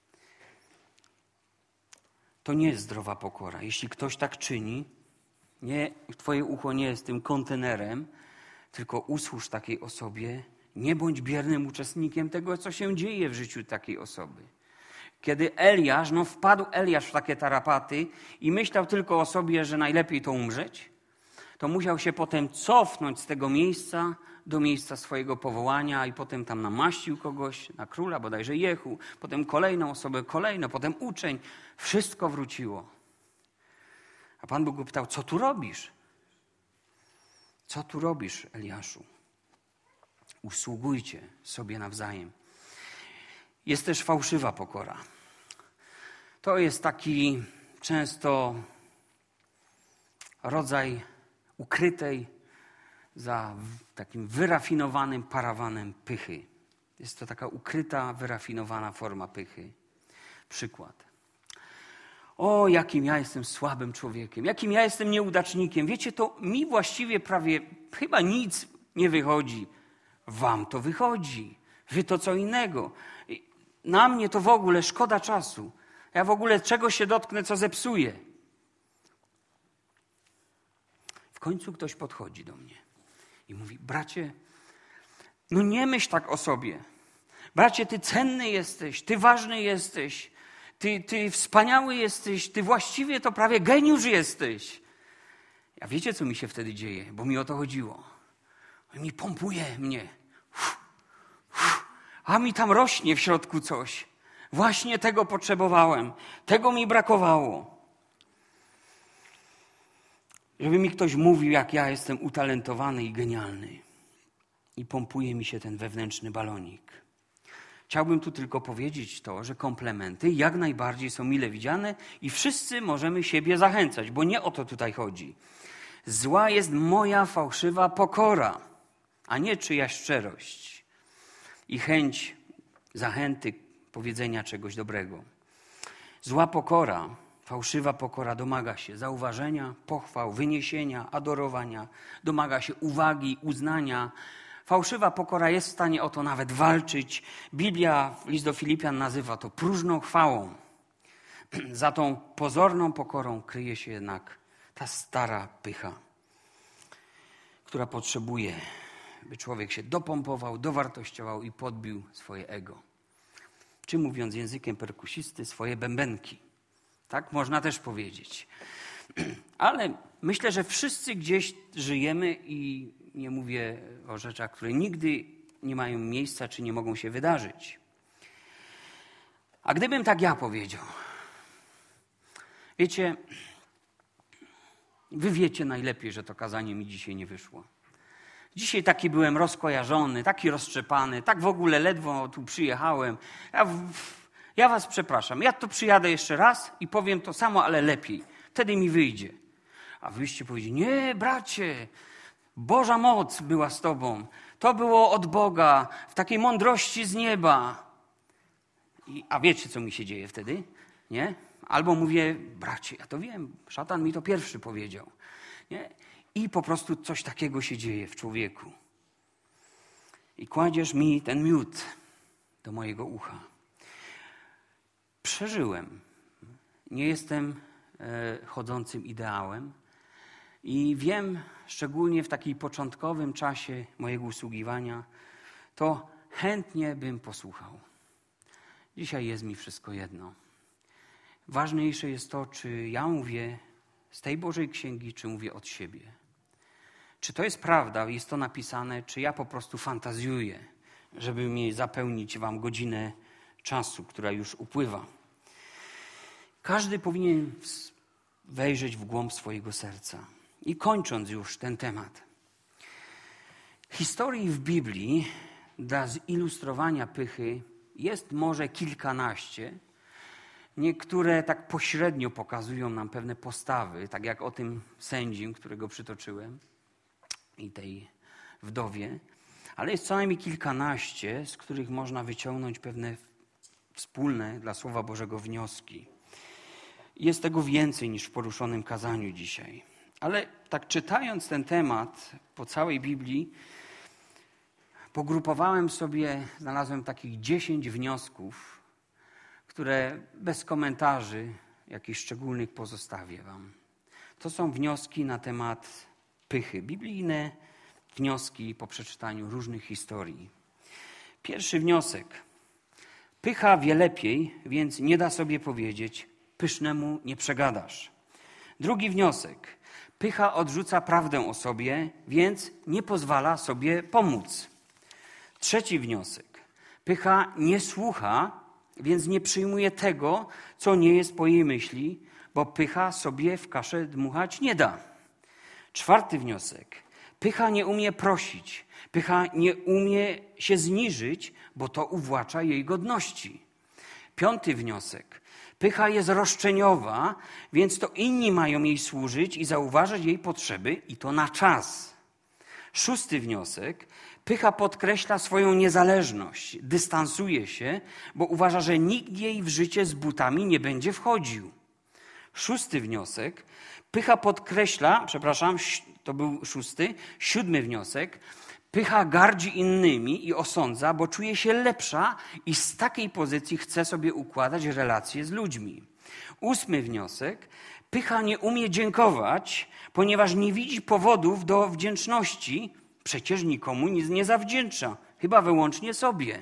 To nie jest zdrowa pokora. Jeśli ktoś tak czyni, twoje ucho nie jest tym kontenerem, tylko usłuż takiej osobie, nie bądź biernym uczestnikiem tego, co się dzieje w życiu takiej osoby. Kiedy wpadł Eliasz w takie tarapaty i myślał tylko o sobie, że najlepiej to umrzeć, to musiał się potem cofnąć z tego miejsca do miejsca swojego powołania i potem tam namaścił kogoś, na króla, bodajże Jehu, potem kolejną osobę, potem uczeń. Wszystko wróciło. A Pan Bóg go pytał, co tu robisz? Co tu robisz, Eliaszu? Usługujcie sobie nawzajem. Jest też fałszywa pokora. To jest taki często rodzaj ukrytej za takim wyrafinowanym parawanem pychy. Jest to taka ukryta, wyrafinowana forma pychy. Przykład. O, jakim ja jestem słabym człowiekiem, jakim ja jestem nieudacznikiem. Wiecie, to mi właściwie prawie chyba nic nie wychodzi. Wam to wychodzi. Wy to co innego. Na mnie to w ogóle szkoda czasu. Ja w ogóle czegoś się dotknę, co zepsuję. W końcu ktoś podchodzi do mnie i mówi, bracie, no nie myśl tak o sobie. Bracie, ty cenny jesteś, ty ważny jesteś, ty wspaniały jesteś, ty właściwie to prawie geniusz jesteś. A wiecie, co mi się wtedy dzieje? Bo mi o to chodziło. On mi pompuje mnie. A mi tam rośnie w środku coś. Właśnie tego potrzebowałem. Tego mi brakowało. Żeby mi ktoś mówił, jak ja jestem utalentowany i genialny. I pompuje mi się ten wewnętrzny balonik. Chciałbym tu tylko powiedzieć to, że komplementy jak najbardziej są mile widziane i wszyscy możemy siebie zachęcać, bo nie o to tutaj chodzi. Zła jest moja fałszywa pokora, a nie czyjaś szczerość i chęć zachęty powiedzenia czegoś dobrego. Zła pokora, fałszywa pokora domaga się zauważenia, pochwał, wyniesienia, adorowania, domaga się uwagi, uznania. Fałszywa pokora jest w stanie o to nawet walczyć. Biblia, list do Filipian nazywa to próżną chwałą. Za tą pozorną pokorą kryje się jednak ta stara pycha, która potrzebuje, by człowiek się dopompował, dowartościował i podbił swoje ego. Czy mówiąc językiem perkusisty, swoje bębenki. Tak można też powiedzieć. Ale myślę, że wszyscy gdzieś żyjemy i nie mówię o rzeczach, które nigdy nie mają miejsca, czy nie mogą się wydarzyć. A gdybym tak ja powiedział, wiecie, wy wiecie najlepiej, że to kazanie mi dzisiaj nie wyszło. Dzisiaj taki byłem rozkojarzony, taki roztrzepany, tak w ogóle ledwo tu przyjechałem. Ja was przepraszam, ja tu przyjadę jeszcze raz i powiem to samo, ale lepiej. Wtedy mi wyjdzie. A wyście powiedzieli, nie bracie, Boża moc była z tobą. To było od Boga, w takiej mądrości z nieba. A wiecie, co mi się dzieje wtedy? Nie? Albo mówię, bracie, ja to wiem, szatan mi to pierwszy powiedział. Nie? I po prostu coś takiego się dzieje w człowieku. I kładziesz mi ten miód do mojego ucha. Przeżyłem. Nie jestem chodzącym ideałem. I wiem, szczególnie w takim początkowym czasie mojego usługiwania, to chętnie bym posłuchał. Dzisiaj jest mi wszystko jedno. Ważniejsze jest to, czy ja mówię z tej Bożej Księgi, czy mówię od siebie. Czy to jest prawda, jest to napisane, czy ja po prostu fantazjuję, żeby mi zapełnić wam godzinę czasu, która już upływa. Każdy powinien wejrzeć w głąb swojego serca. I kończąc już ten temat. Historii w Biblii dla zilustrowania pychy jest może kilkanaście. Niektóre tak pośrednio pokazują nam pewne postawy, tak jak o tym sędzim, którego przytoczyłem, i tej wdowie. Ale jest co najmniej kilkanaście, z których można wyciągnąć pewne wspólne dla Słowa Bożego wnioski. Jest tego więcej niż w poruszonym kazaniu dzisiaj. Ale tak czytając ten temat po całej Biblii, pogrupowałem sobie, znalazłem takich 10 wniosków, które bez komentarzy jakichś szczególnych pozostawię wam. To są wnioski na temat pychy. Biblijne wnioski po przeczytaniu różnych historii. Pierwszy wniosek. Pycha wie lepiej, więc nie da sobie powiedzieć, pysznemu nie przegadasz. Drugi wniosek. Pycha odrzuca prawdę o sobie, więc nie pozwala sobie pomóc. Trzeci wniosek. Pycha nie słucha, więc nie przyjmuje tego, co nie jest po jej myśli, bo pycha sobie w kaszę dmuchać nie da. Czwarty wniosek. Pycha nie umie prosić. Pycha nie umie się zniżyć, bo to uwłacza jej godności. Piąty wniosek. Pycha jest roszczeniowa, więc to inni mają jej służyć i zauważać jej potrzeby i to na czas. Szósty wniosek. Pycha podkreśla swoją niezależność, dystansuje się, bo uważa, że nikt jej w życie z butami nie będzie wchodził. Szósty wniosek. Pycha podkreśla, to był szósty. Siódmy wniosek. Pycha gardzi innymi i osądza, bo czuje się lepsza i z takiej pozycji chce sobie układać relacje z ludźmi. Ósmy wniosek. Pycha nie umie dziękować, ponieważ nie widzi powodów do wdzięczności. Przecież nikomu nic nie zawdzięcza, chyba wyłącznie sobie.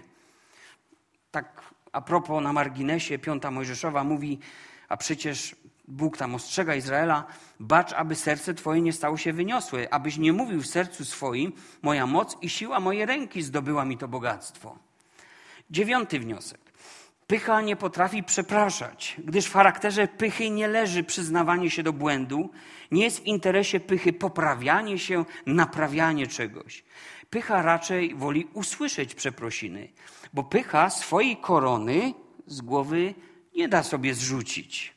Tak a propos na marginesie, 5 Mojżeszowa mówi, a przecież Bóg tam ostrzega Izraela, bacz, aby serce twoje nie stało się wyniosłe, abyś nie mówił w sercu swoim, moja moc i siła mojej ręki zdobyła mi to bogactwo. 9 wniosek. Pycha nie potrafi przepraszać, gdyż w charakterze pychy nie leży przyznawanie się do błędu, nie jest w interesie pychy poprawianie się, naprawianie czegoś. Pycha raczej woli usłyszeć przeprosiny, bo pycha swojej korony z głowy nie da sobie zrzucić.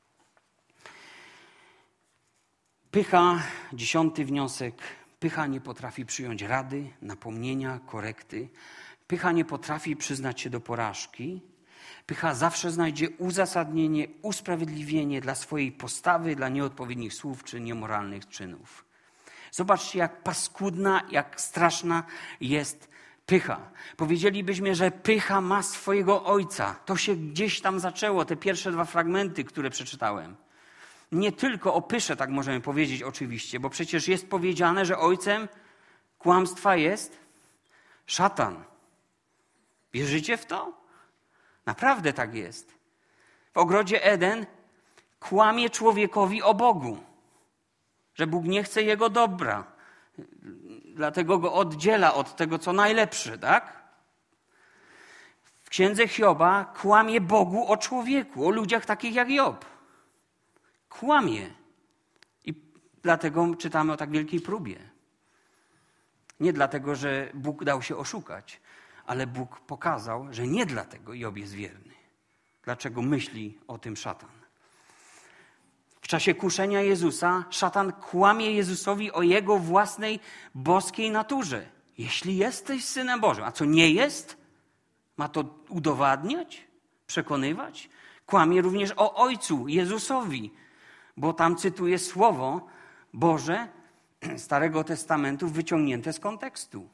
Pycha, 10 wniosek. Pycha nie potrafi przyjąć rady, napomnienia, korekty. Pycha nie potrafi przyznać się do porażki. Pycha zawsze znajdzie uzasadnienie, usprawiedliwienie dla swojej postawy, dla nieodpowiednich słów czy niemoralnych czynów. Zobaczcie, jak paskudna, jak straszna jest pycha. Powiedzielibyśmy, że pycha ma swojego ojca. To się gdzieś tam zaczęło, te pierwsze 2 fragmenty, które przeczytałem. Nie tylko o pysze tak możemy powiedzieć oczywiście, bo przecież jest powiedziane, że ojcem kłamstwa jest szatan. Wierzycie w to? Naprawdę tak jest. W ogrodzie Eden kłamie człowiekowi o Bogu, że Bóg nie chce jego dobra. Dlatego go oddziela od tego, co najlepsze, tak? W księdze Hioba kłamie Bogu o człowieku, o ludziach takich jak Job. Kłamie. I dlatego czytamy o tak wielkiej próbie. Nie dlatego, że Bóg dał się oszukać, ale Bóg pokazał, że nie dlatego Job jest wierny. Dlaczego myśli o tym szatan? W czasie kuszenia Jezusa szatan kłamie Jezusowi o jego własnej boskiej naturze. Jeśli jesteś Synem Bożym, a co nie jest, ma to udowadniać, przekonywać? Kłamie również o Ojcu Jezusowi, bo tam cytuje Słowo Boże Starego Testamentu wyciągnięte z kontekstu.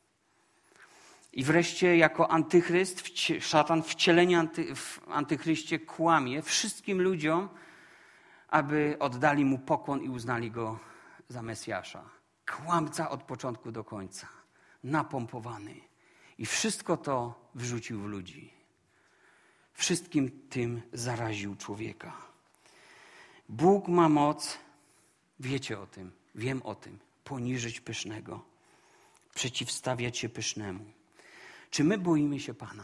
I wreszcie jako antychryst, szatan wcielenie w antychryście kłamie wszystkim ludziom, aby oddali mu pokłon i uznali go za Mesjasza. Kłamca od początku do końca, napompowany. I wszystko to wrzucił w ludzi. Wszystkim tym zaraził człowieka. Bóg ma moc, wiecie o tym, wiem o tym, poniżyć pysznego, przeciwstawiać się pysznemu. Czy my boimy się Pana?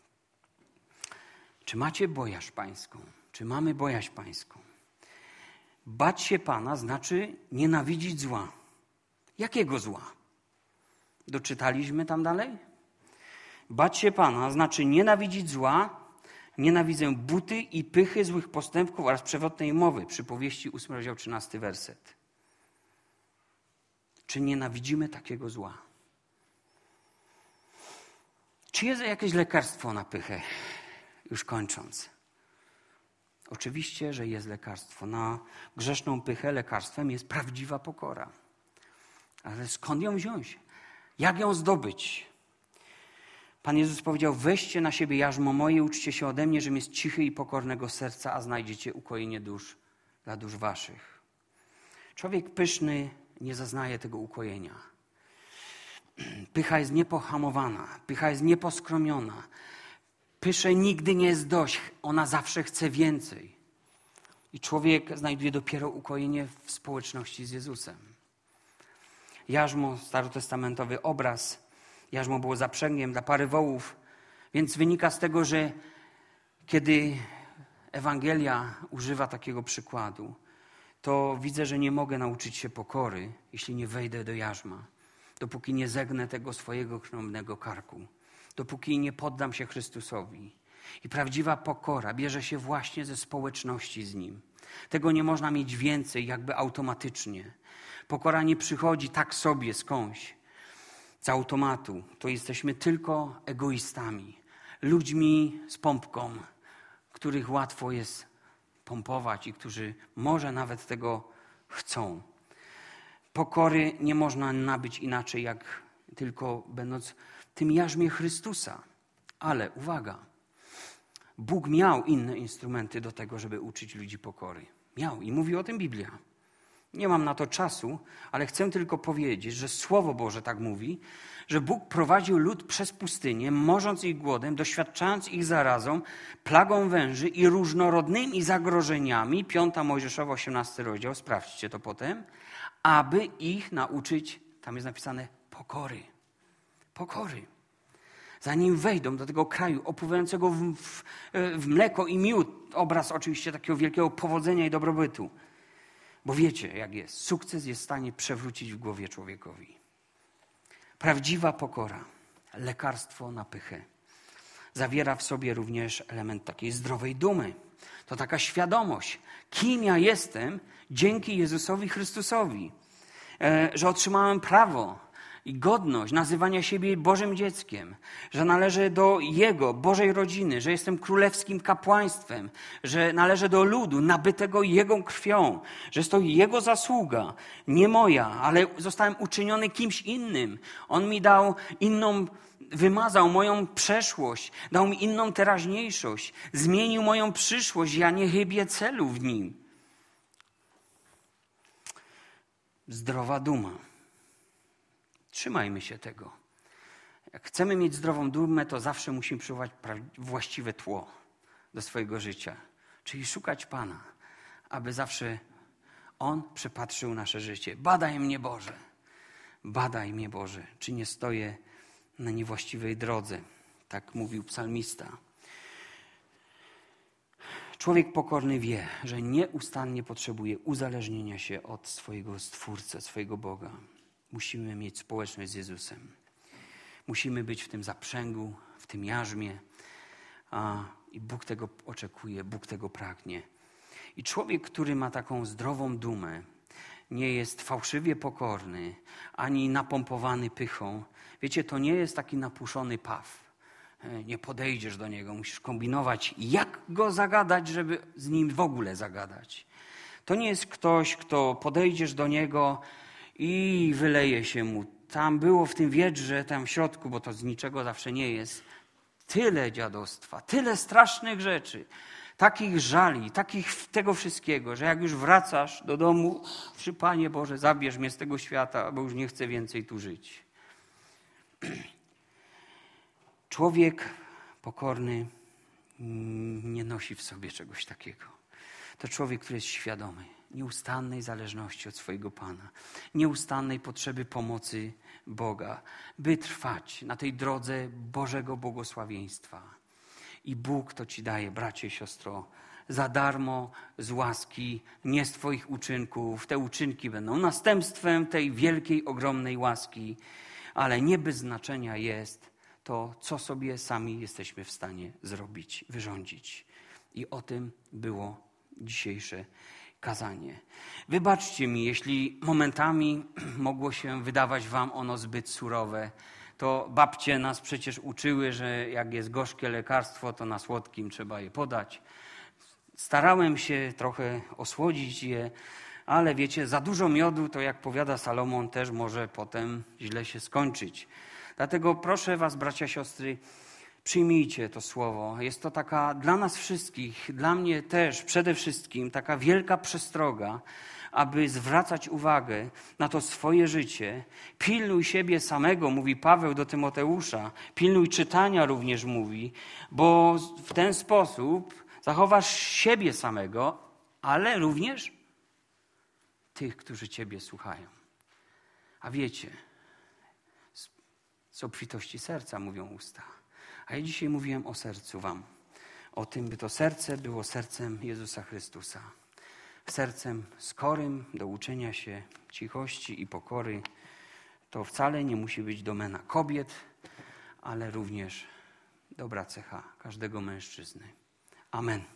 Czy macie bojaźń pańską? Czy mamy bojaźń pańską? Bać się Pana znaczy nienawidzić zła. Jakiego zła? Doczytaliśmy tam dalej? Bać się Pana znaczy nienawidzić zła. Nienawidzę buty i pychy, złych postępków oraz przewrotnej mowy. Przypowieści 8 rozdział 13 werset. Czy nienawidzimy takiego zła? Czy jest jakieś lekarstwo na pychę? Już kończąc. Oczywiście, że jest lekarstwo. Na grzeszną pychę lekarstwem jest prawdziwa pokora. Ale skąd ją wziąć? Jak ją zdobyć? Pan Jezus powiedział, weźcie na siebie jarzmo moje, uczcie się ode mnie, żem jest cichy i pokornego serca, a znajdziecie ukojenie dusz dla dusz waszych. Człowiek pyszny nie zaznaje tego ukojenia. Pycha jest niepohamowana, pycha jest nieposkromiona. Pysze nigdy nie jest dość, ona zawsze chce więcej. I człowiek znajduje dopiero ukojenie w społeczności z Jezusem. Jarzmo, starotestamentowy obraz, jarzmo było zaprzęgiem dla pary wołów, więc wynika z tego, że kiedy Ewangelia używa takiego przykładu, to widzę, że nie mogę nauczyć się pokory, jeśli nie wejdę do jarzma, dopóki nie zegnę tego swojego krnąbnego karku, dopóki nie poddam się Chrystusowi. I prawdziwa pokora bierze się właśnie ze społeczności z Nim. Tego nie można mieć więcej, jakby automatycznie. Pokora nie przychodzi tak sobie skądś, z automatu. To jesteśmy tylko egoistami, ludźmi z pompką, których łatwo jest pompować i którzy może nawet tego chcą. Pokory nie można nabyć inaczej, jak tylko będąc w tym jarzmie Chrystusa. Ale uwaga, Bóg miał inne instrumenty do tego, żeby uczyć ludzi pokory. Miał i mówi o tym Biblia. Nie mam na to czasu, ale chcę tylko powiedzieć, że Słowo Boże tak mówi, że Bóg prowadził lud przez pustynię, morząc ich głodem, doświadczając ich zarazą, plagą węży i różnorodnymi zagrożeniami. 5 Mojżeszowa, 18 rozdział, sprawdźcie to potem, aby ich nauczyć, tam jest napisane, pokory. Pokory. Zanim wejdą do tego kraju opływającego w mleko i miód, obraz oczywiście takiego wielkiego powodzenia i dobrobytu. Bo wiecie, jak jest. Sukces jest w stanie przewrócić w głowie człowiekowi. Prawdziwa pokora, lekarstwo na pychę, zawiera w sobie również element takiej zdrowej dumy. To taka świadomość, kim ja jestem dzięki Jezusowi Chrystusowi. Że otrzymałem prawo i godność nazywania siebie Bożym dzieckiem, że należę do Jego, Bożej rodziny, że jestem królewskim kapłaństwem, że należę do ludu nabytego Jego krwią, że jest to Jego zasługa, nie moja, ale zostałem uczyniony kimś innym. On mi dał inną, wymazał moją przeszłość, dał mi inną teraźniejszość, zmienił moją przyszłość, ja nie chybię celu w Nim. Zdrowa duma. Trzymajmy się tego. Jak chcemy mieć zdrową dumę, to zawsze musimy przywołać właściwe tło do swojego życia. Czyli szukać Pana, aby zawsze On przepatrzył nasze życie. Badaj mnie, Boże. Badaj mnie, Boże, czy nie stoję na niewłaściwej drodze. Tak mówił psalmista. Człowiek pokorny wie, że nieustannie potrzebuje uzależnienia się od swojego Stwórcy, swojego Boga. Musimy mieć społeczność z Jezusem. Musimy być w tym zaprzęgu, w tym jarzmie. I Bóg tego oczekuje, Bóg tego pragnie. I człowiek, który ma taką zdrową dumę, nie jest fałszywie pokorny, ani napompowany pychą. Wiecie, to nie jest taki napuszony paw. Nie podejdziesz do niego, musisz kombinować, jak go zagadać, żeby z nim w ogóle zagadać. To nie jest ktoś, kto podejdziesz do niego i wyleje się mu. Tam było w tym wiedrze, tam w środku, bo to z niczego zawsze nie jest, tyle dziadostwa, tyle strasznych rzeczy, takich żali, takich tego wszystkiego, że jak już wracasz do domu, Panie Boże, zabierz mnie z tego świata, bo już nie chcę więcej tu żyć. Człowiek pokorny nie nosi w sobie czegoś takiego. To człowiek, który jest świadomy. nieustannej zależności od swojego Pana, nieustannej potrzeby pomocy Boga, by trwać na tej drodze Bożego błogosławieństwa. I Bóg to ci daje, bracie i siostro, za darmo, z łaski, nie z twoich uczynków. Te uczynki będą następstwem tej wielkiej, ogromnej łaski, ale nie bez znaczenia jest to, co sobie sami jesteśmy w stanie zrobić, wyrządzić. I o tym było dzisiejsze kazanie. Wybaczcie mi, jeśli momentami mogło się wydawać wam ono zbyt surowe. To babcie nas przecież uczyły, że jak jest gorzkie lekarstwo, to na słodkim trzeba je podać. Starałem się trochę osłodzić je, ale wiecie, za dużo miodu, to jak powiada Salomon, też może potem źle się skończyć. Dlatego proszę was, bracia, siostry, przyjmijcie to słowo. Jest to taka dla nas wszystkich, dla mnie też przede wszystkim taka wielka przestroga, aby zwracać uwagę na to swoje życie. Pilnuj siebie samego, mówi Paweł do Tymoteusza. Pilnuj czytania również mówi, bo w ten sposób zachowasz siebie samego, ale również tych, którzy ciebie słuchają. A wiecie, z obfitości serca mówią usta. A ja dzisiaj mówiłem o sercu wam. O tym, by to serce było sercem Jezusa Chrystusa. Sercem skorym do uczenia się cichości i pokory. To wcale nie musi być domena kobiet, ale również dobra cecha każdego mężczyzny. Amen.